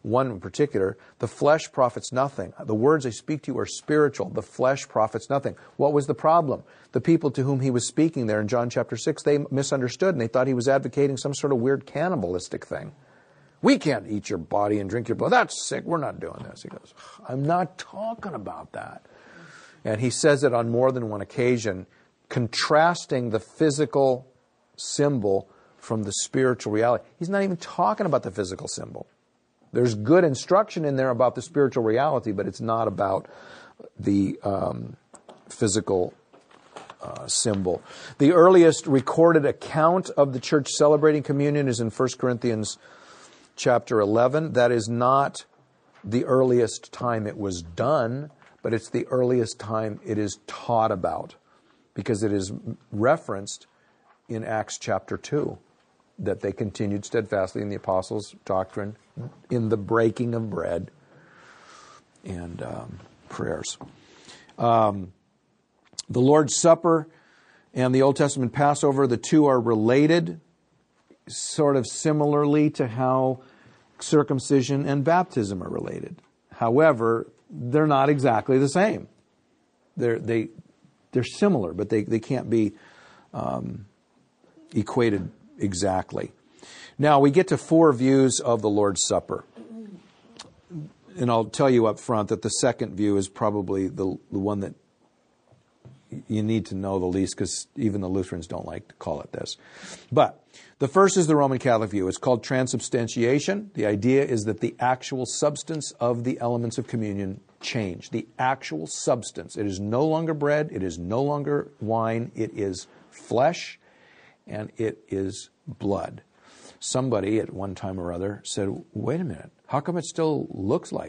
one in particular, the flesh profits nothing. The words I speak to you are spiritual. The flesh profits nothing. What was the problem? The people to whom he was speaking there in John chapter 6, they misunderstood and they thought he was advocating some sort of weird cannibalistic thing. We can't eat your body and drink your blood. That's sick. We're not doing this. He goes, I'm not talking about that. And he says it on more than one occasion, contrasting the physical symbol from the spiritual reality. He's not even talking about the physical symbol. There's good instruction in there about the spiritual reality, but it's not about the physical symbol. The earliest recorded account of the church celebrating communion is in 1 Corinthians chapter 11. That is not the earliest time it was done, but it's the earliest time it is taught about, because it is referenced in Acts chapter 2, that they continued steadfastly in the apostles' doctrine, in the breaking of bread and prayers. The Lord's Supper and the Old Testament Passover, the two are related, sort of similarly to how circumcision and baptism are related. However, they're not exactly the same. They're similar, but they can't be equated exactly. Now, we get to 4 views of the Lord's Supper. And I'll tell you up front that the second view is probably the one that you need to know the least, because even the Lutherans don't like to call it this. But the first is the Roman Catholic view. It's called transubstantiation. The idea is that the actual substance of the elements of communion change. The actual substance. It is no longer bread. It is no longer wine. It is flesh, and it is blood. Somebody at one time or other said, wait a minute, how come it still looks like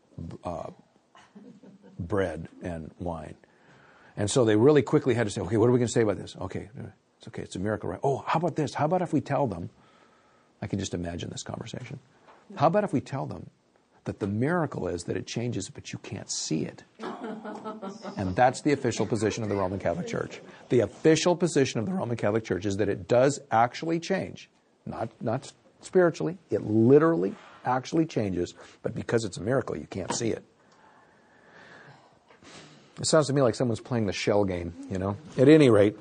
bread and wine? And so they really quickly had to say, okay, what are we going to say about this? Okay, it's okay, it's a miracle, right? Oh, how about this? How about if we tell them, I can just imagine this conversation. How about if we tell them that the miracle is that it changes, but you can't see it? And that's the official position of the Roman Catholic Church. The official position of the Roman Catholic Church is that it does actually change. Not spiritually. It literally actually changes, but because it's a miracle, you can't see it. It sounds to me like someone's playing the shell game, you know. At any rate,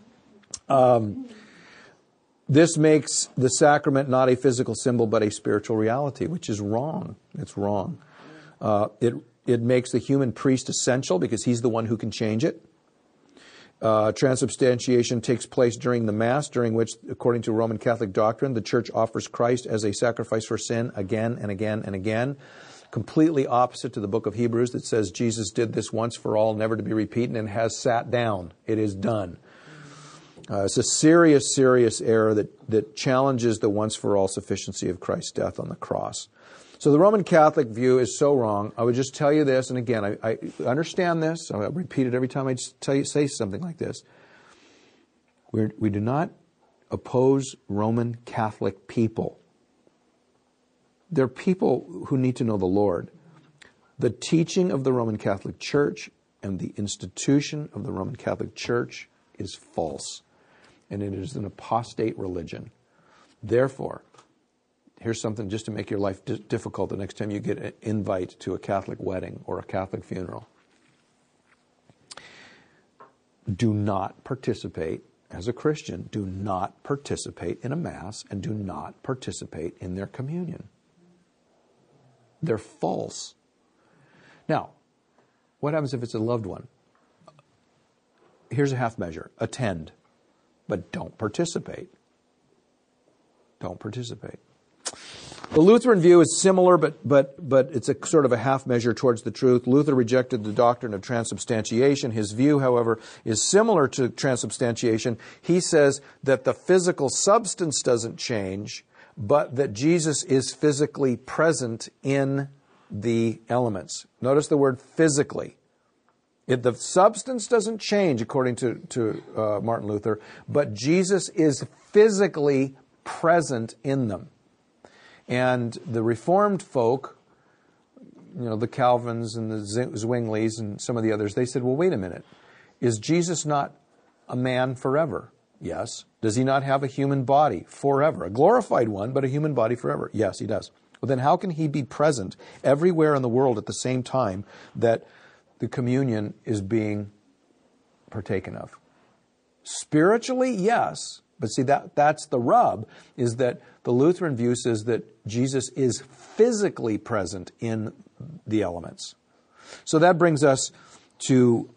this makes the sacrament not a physical symbol, but a spiritual reality, which is wrong. It's wrong. It makes the human priest essential because he's the one who can change it. Transubstantiation takes place during the Mass, during which, according to Roman Catholic doctrine, the Church offers Christ as a sacrifice for sin again and again and again. Completely opposite to the book of Hebrews that says Jesus did this once for all, never to be repeated, and has sat down. It is done. It's a serious, serious error that challenges the once-for-all sufficiency of Christ's death on the cross. So the Roman Catholic view is so wrong. I would just tell you this, and again, I understand this. I repeat it every time I say something like this. We do not oppose Roman Catholic people. They're people who need to know the Lord. The teaching of the Roman Catholic Church and the institution of the Roman Catholic Church is false, and it is an apostate religion. Therefore, here's something just to make your life difficult the next time you get an invite to a Catholic wedding or a Catholic funeral. Do not participate, as a Christian, do not participate in a Mass and do not participate in their communion. They're false. Now, what happens if it's a loved one? Here's a half measure. Attend, but don't participate. Don't participate. The Lutheran view is similar, but it's a sort of a half measure towards the truth. Luther rejected the doctrine of transubstantiation. His view, however, is similar to transubstantiation. He says that the physical substance doesn't change, but that Jesus is physically present in the elements. Notice the word physically. The substance doesn't change, according to Martin Luther, but Jesus is physically present in them. And the Reformed folk, the Calvins and the Zwinglies and some of the others, they said, well, wait a minute. Is Jesus not a man forever? Yes. Does he not have a human body forever? A glorified one, but a human body forever? Yes, he does. Well, then how can he be present everywhere in the world at the same time that the communion is being partaken of? Spiritually, yes. But see, that's the rub, is that the Lutheran view says that Jesus is physically present in the elements. So that brings us to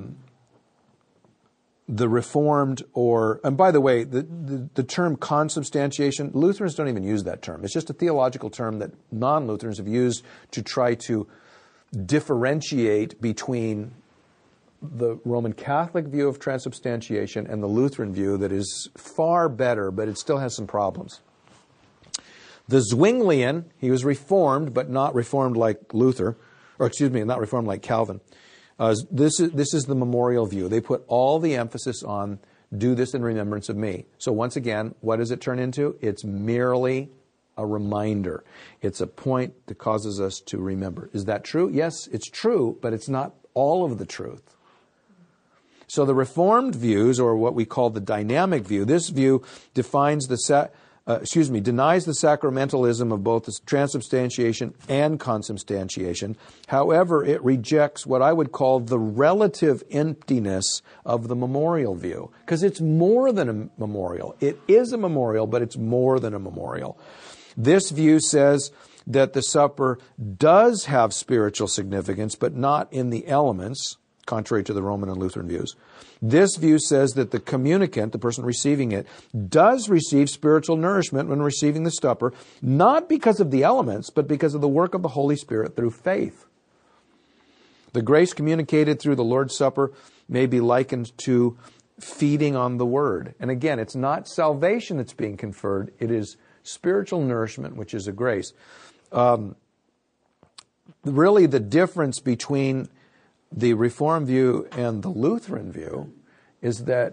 the Reformed, and by the way, the term consubstantiation, Lutherans don't even use that term. It's just a theological term that non-Lutherans have used to try to differentiate between the Roman Catholic view of transubstantiation and the Lutheran view that is far better, but it still has some problems. The Zwinglian, he was Reformed, but not Reformed like Luther, not Reformed like Calvin. This is the memorial view. They put all the emphasis on do this in remembrance of me. So once again, what does it turn into? It's merely a reminder. It's a point that causes us to remember. Is that true? Yes, it's true, but it's not all of the truth. So the Reformed views, or what we call the dynamic view, this view denies the sacramentalism of both the transubstantiation and consubstantiation. However, it rejects what I would call the relative emptiness of the memorial view, because it's more than a memorial. It is a memorial, but it's more than a memorial. This view says that the supper does have spiritual significance, but not in the elements, contrary to the Roman and Lutheran views. This view says that the communicant, the person receiving it, does receive spiritual nourishment when receiving the supper, not because of the elements, but because of the work of the Holy Spirit through faith. The grace communicated through the Lord's Supper may be likened to feeding on the Word. And again, it's not salvation that's being conferred, it is spiritual nourishment, which is a grace. Really, the difference between the Reformed view and the Lutheran view is that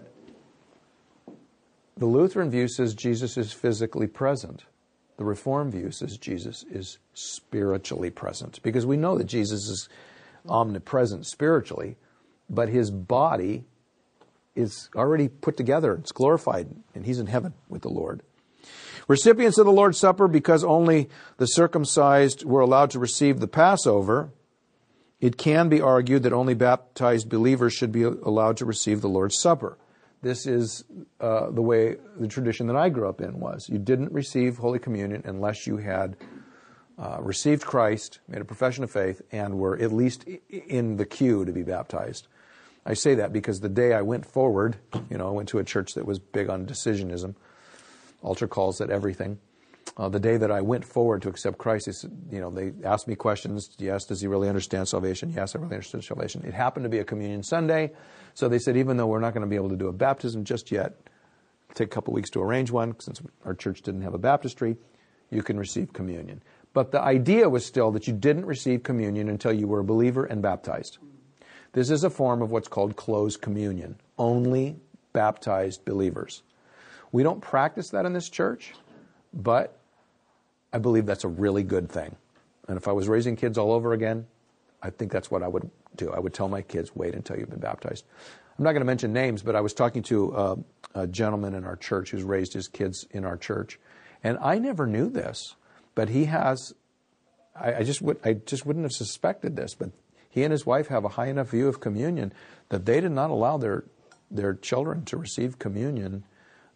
the Lutheran view says Jesus is physically present. The Reformed view says Jesus is spiritually present. Because we know that Jesus is omnipresent spiritually, but his body is already put together. It's glorified, and he's in heaven with the Lord. Recipients of the Lord's Supper, because only the circumcised were allowed to receive the Passover, it can be argued that only baptized believers should be allowed to receive the Lord's Supper. This is the tradition that I grew up in was. You didn't receive Holy Communion unless you had received Christ, made a profession of faith, and were at least in the queue to be baptized. I say that because the day I went forward, I went to a church that was big on decisionism, altar calls at everything. The day that I went forward to accept Christ, they asked me questions. Yes, does he really understand salvation? Yes, I really understand salvation. It happened to be a communion Sunday, so they said, even though we're not going to be able to do a baptism just yet, it'll take a couple weeks to arrange one, since our church didn't have a baptistry, you can receive communion. But the idea was still that you didn't receive communion until you were a believer and baptized. This is a form of what's called closed communion, only baptized believers. We don't practice that in this church, but I believe that's a really good thing. And if I was raising kids all over again, I think that's what I would do. I would tell my kids, wait until you've been baptized. I'm not going to mention names, but I was talking to a gentleman in our church who's raised his kids in our church. And I never knew this, but he has, I just wouldn't have suspected this, but he and his wife have a high enough view of communion that they did not allow their children to receive communion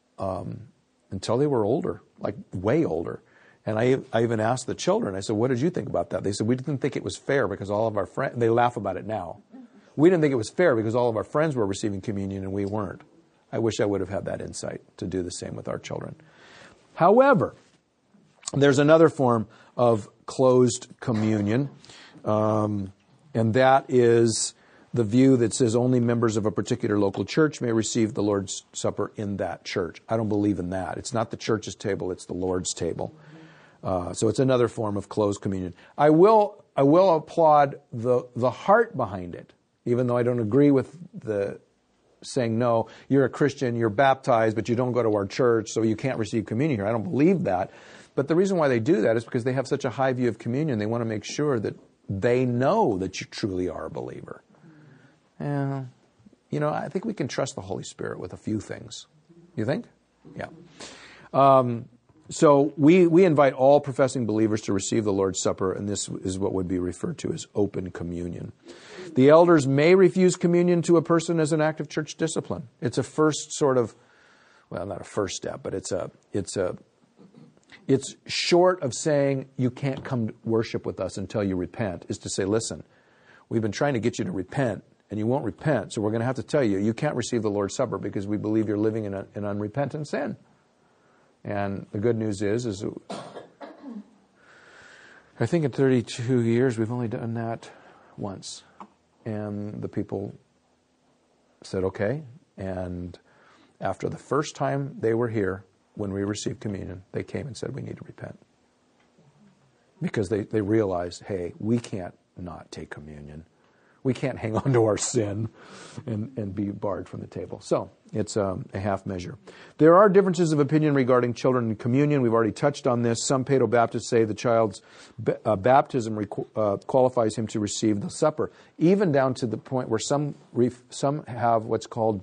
until they were older, like way older. And I even asked the children, I said, what did you think about that? They said, we didn't think it was fair because all of our friends, they laugh about it now. We didn't think it was fair because all of our friends were receiving communion and we weren't. I wish I would have had that insight to do the same with our children. However, there's another form of closed communion, and that is the view that says only members of a particular local church may receive the Lord's Supper in that church. I don't believe in that. It's not the church's table, it's the Lord's table. So it's another form of closed communion. I will applaud the heart behind it, even though I don't agree with the saying, no, you're a Christian, you're baptized, but you don't go to our church, so you can't receive communion here. I don't believe that. But the reason why they do that is because they have such a high view of communion. They want to make sure that they know that you truly are a believer. And, I think we can trust the Holy Spirit with a few things. You think? Yeah. So we invite all professing believers to receive the Lord's Supper, and this is what would be referred to as open communion. The elders may refuse communion to a person as an act of church discipline. It's a first sort of, well, not a first step, but it's short of saying you can't come worship with us until you repent, is to say, listen, we've been trying to get you to repent, and you won't repent, so we're going to have to tell you, you can't receive the Lord's Supper because we believe you're living in unrepentant sin. And the good news is I think in 32 years we've only done that once. And the people said, okay. And after the first time they were here, when we received communion, they came and said, we need to repent. Because they realized, hey, we can't not take communion. We can't hang on to our sin and be barred from the table. So it's a half measure. There are differences of opinion regarding children and communion. We've already touched on this. Some Paedo-Baptists say the child's baptism qualifies him to receive the supper, even down to the point where some have what's called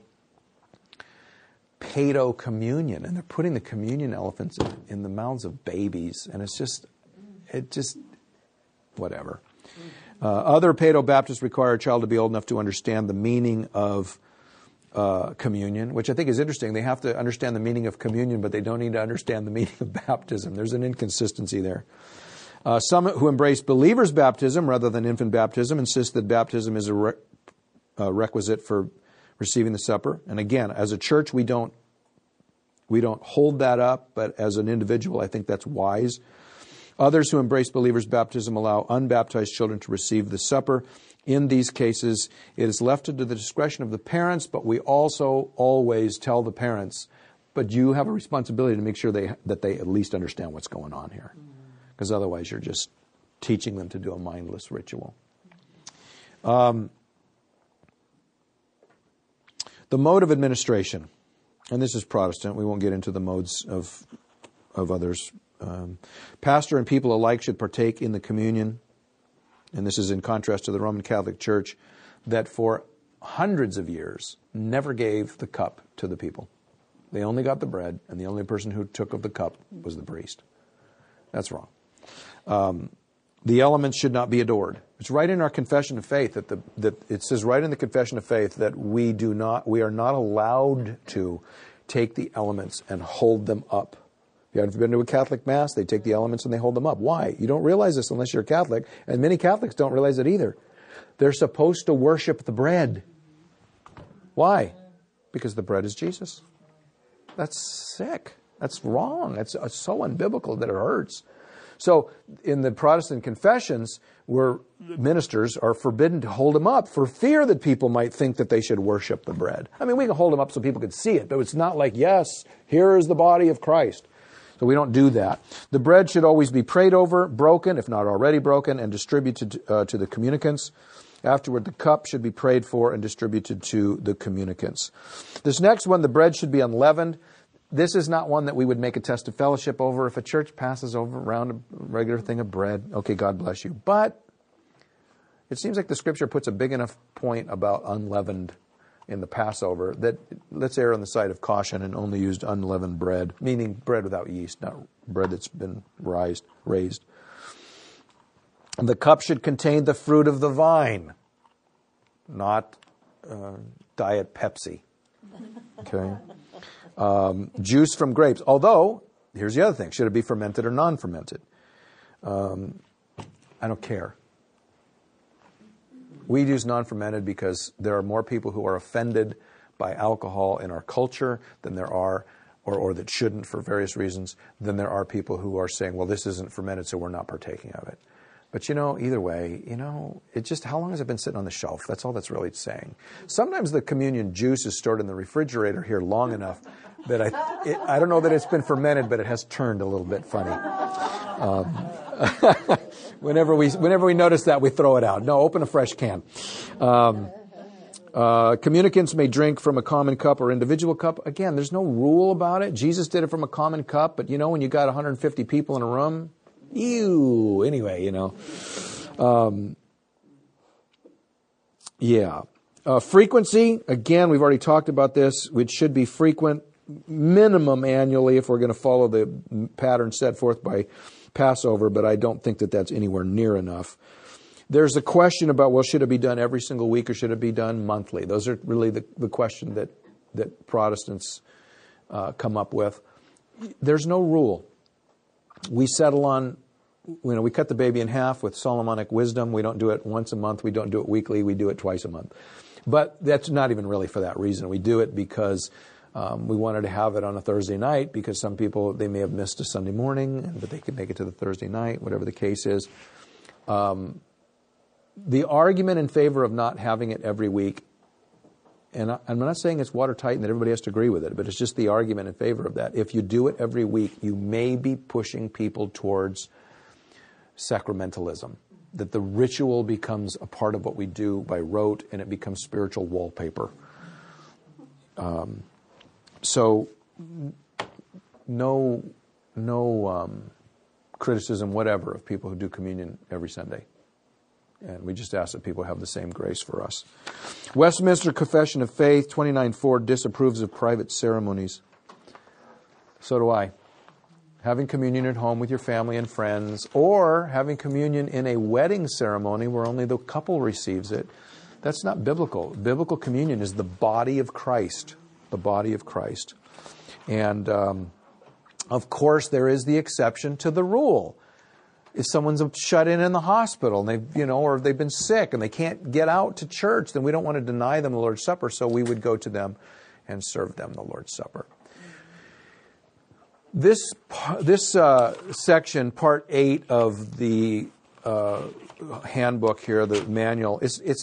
Paedo-communion, and they're putting the communion elements in the mouths of babies, and it's just whatever. Other Paedo-Baptists require a child to be old enough to understand the meaning of communion, which I think is interesting. They have to understand the meaning of communion, but they don't need to understand the meaning of baptism. There's an inconsistency there. Some who embrace believers' baptism rather than infant baptism insist that baptism is a requisite for receiving the supper. And again, as a church, we don't hold that up, but as an individual, I think that's wise. Others who embrace believers' baptism allow unbaptized children to receive the supper. In these cases, it is left to the discretion of the parents, but we also always tell the parents, but you have a responsibility to make sure that they at least understand what's going on here. Because otherwise you're just teaching them to do a mindless ritual. The mode of administration, and this is Protestant. We won't get into the modes of others. Pastor and people alike should partake in the communion, and this is in contrast to the Roman Catholic Church that for hundreds of years never gave the cup to the people. They only got the bread, and the only person who took of the cup was the priest. That's wrong. The elements should not be adored. It's right in our confession of faith that it says right in the confession of faith that we are not allowed to take the elements and hold them up. If you've been to a Catholic Mass, they take the elements and they hold them up. Why? You don't realize this unless you're a Catholic, and many Catholics don't realize it either. They're supposed to worship the bread. Why? Because the bread is Jesus. That's sick. That's wrong. It's so unbiblical that it hurts. So in the Protestant confessions, where ministers are forbidden to hold them up for fear that people might think that they should worship the bread. I mean, we can hold them up so people can see it, but it's not like, yes, here is the body of Christ. So we don't do that. The bread should always be prayed over, broken, if not already broken, and distributed to the communicants. Afterward, the cup should be prayed for and distributed to the communicants. This next one, the bread should be unleavened. This is not one that we would make a test of fellowship over. If a church passes around a regular thing of bread, okay, God bless you. But it seems like the Scripture puts a big enough point about unleavened in the Passover that let's err on the side of caution and only used unleavened bread, meaning bread without yeast, not bread that's been raised. The cup should contain the fruit of the vine, not Diet Pepsi. Okay. Juice from grapes. Although, here's the other thing. Should it be fermented or non-fermented? I don't care. We use non-fermented because there are more people who are offended by alcohol in our culture than there are, or that shouldn't for various reasons, than there are people who are saying, well, this isn't fermented, so we're not partaking of it. But, either way, it just, how long has it been sitting on the shelf? That's all that's really saying. Sometimes the communion juice is stored in the refrigerator here long enough that I don't know that it's been fermented, but it has turned a little bit funny. Whenever we notice that, we throw it out. No, open a fresh can. Communicants may drink from a common cup or individual cup. Again, there's no rule about it. Jesus did it from a common cup, but when you got 150 people in a room, anyway, frequency, again, we've already talked about this. It should be frequent. minimum annually if we're going to follow the pattern set forth by Passover, but I don't think that that's anywhere near enough. There's a question about, well, should it be done every single week or should it be done monthly? Those are really the question that Protestants come up with. There's no rule. We settle on, we cut the baby in half with Solomonic wisdom. We don't do it once a month. We don't do it weekly. We do it twice a month. But that's not even really for that reason. We do it because we wanted to have it on a Thursday night because some people, they may have missed a Sunday morning, but they can make it to the Thursday night, whatever the case is. The argument in favor of not having it every week, and I'm not saying it's watertight and that everybody has to agree with it, but it's just the argument in favor of that. If you do it every week, you may be pushing people towards sacramentalism, that the ritual becomes a part of what we do by rote and it becomes spiritual wallpaper. So no criticism whatever of people who do communion every Sunday. And we just ask that people have the same grace for us. Westminster Confession of Faith 29:4 disapproves of private ceremonies. So do I. Having communion at home with your family and friends, or having communion in a wedding ceremony where only the couple receives it, that's not biblical. Biblical communion is the body of Christ. The body of Christ. And of course, there is the exception to the rule. If someone's shut in the hospital and or they've been sick and they can't get out to church, then we don't want to deny them the Lord's Supper, so we would go to them and serve them the Lord's Supper. This section, part 8 of the handbook here, the manual, it's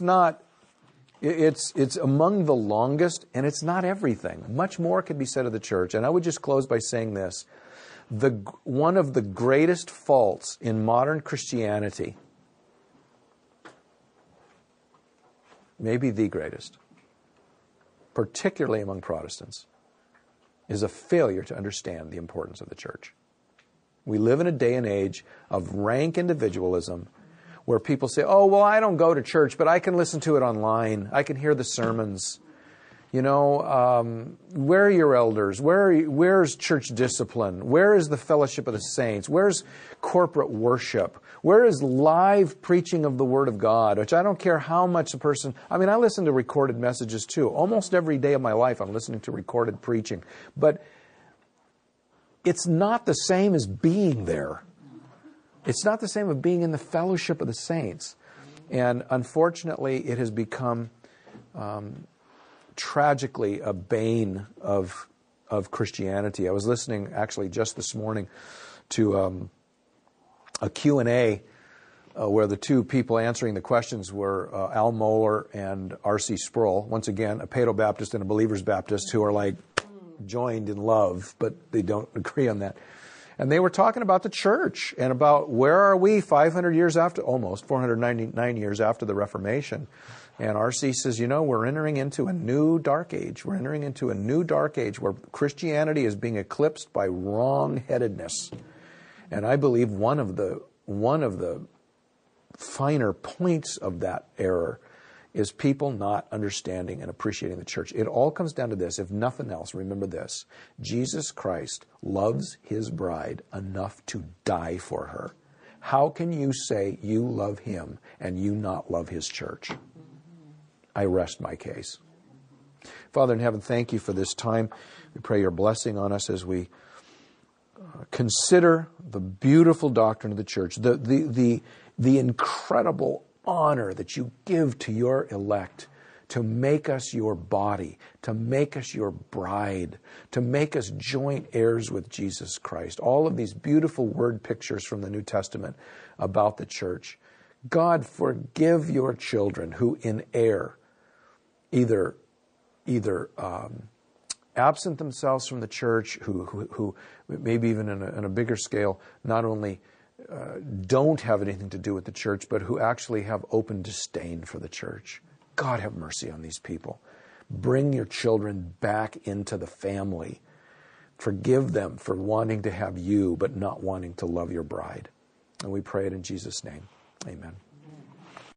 among the longest, and it's not everything. Much more could be said of the church. And I would just close by saying this. One of the greatest faults in modern Christianity, maybe the greatest, particularly among Protestants, is a failure to understand the importance of the church. We live in a day and age of rank individualism where people say, oh, well, I don't go to church, but I can listen to it online. I can hear the sermons. Where are your elders? Where's church discipline? Where is the fellowship of the saints? Where's corporate worship? Where is live preaching of the Word of God? Which I don't care how much a person... I listen to recorded messages too. Almost every day of my life I'm listening to recorded preaching. But it's not the same as being there. It's not the same as being in the fellowship of the saints. And unfortunately, it has become... tragically a bane of Christianity. I was listening actually just this morning to a Q&A where the two people answering the questions were Al Mohler and R.C. Sproul. Once again, a Paedo-Baptist and a Believers Baptist who are like joined in love, but they don't agree on that. And they were talking about the church and about where are we 500 years after, almost 499 years after the Reformation. And R.C. says, we're entering into a new dark age. We're entering into a new dark age where Christianity is being eclipsed by wrong-headedness. And I believe one of the finer points of that error is people not understanding and appreciating the church. It all comes down to this. If nothing else, remember this. Jesus Christ loves his bride enough to die for her. How can you say you love him and you not love his church? I rest my case. Father in heaven, thank you for this time. We pray your blessing on us as we consider the beautiful doctrine of the church, the incredible honor that you give to your elect to make us your body, to make us your bride, to make us joint heirs with Jesus Christ. All of these beautiful word pictures from the New Testament about the church. God, forgive your children who in error either absent themselves from the church, who maybe even in a bigger scale, not only don't have anything to do with the church, but who actually have open disdain for the church. God, have mercy on these people. Bring your children back into the family. Forgive them for wanting to have you, but not wanting to love your bride. And we pray it in Jesus' name. Amen.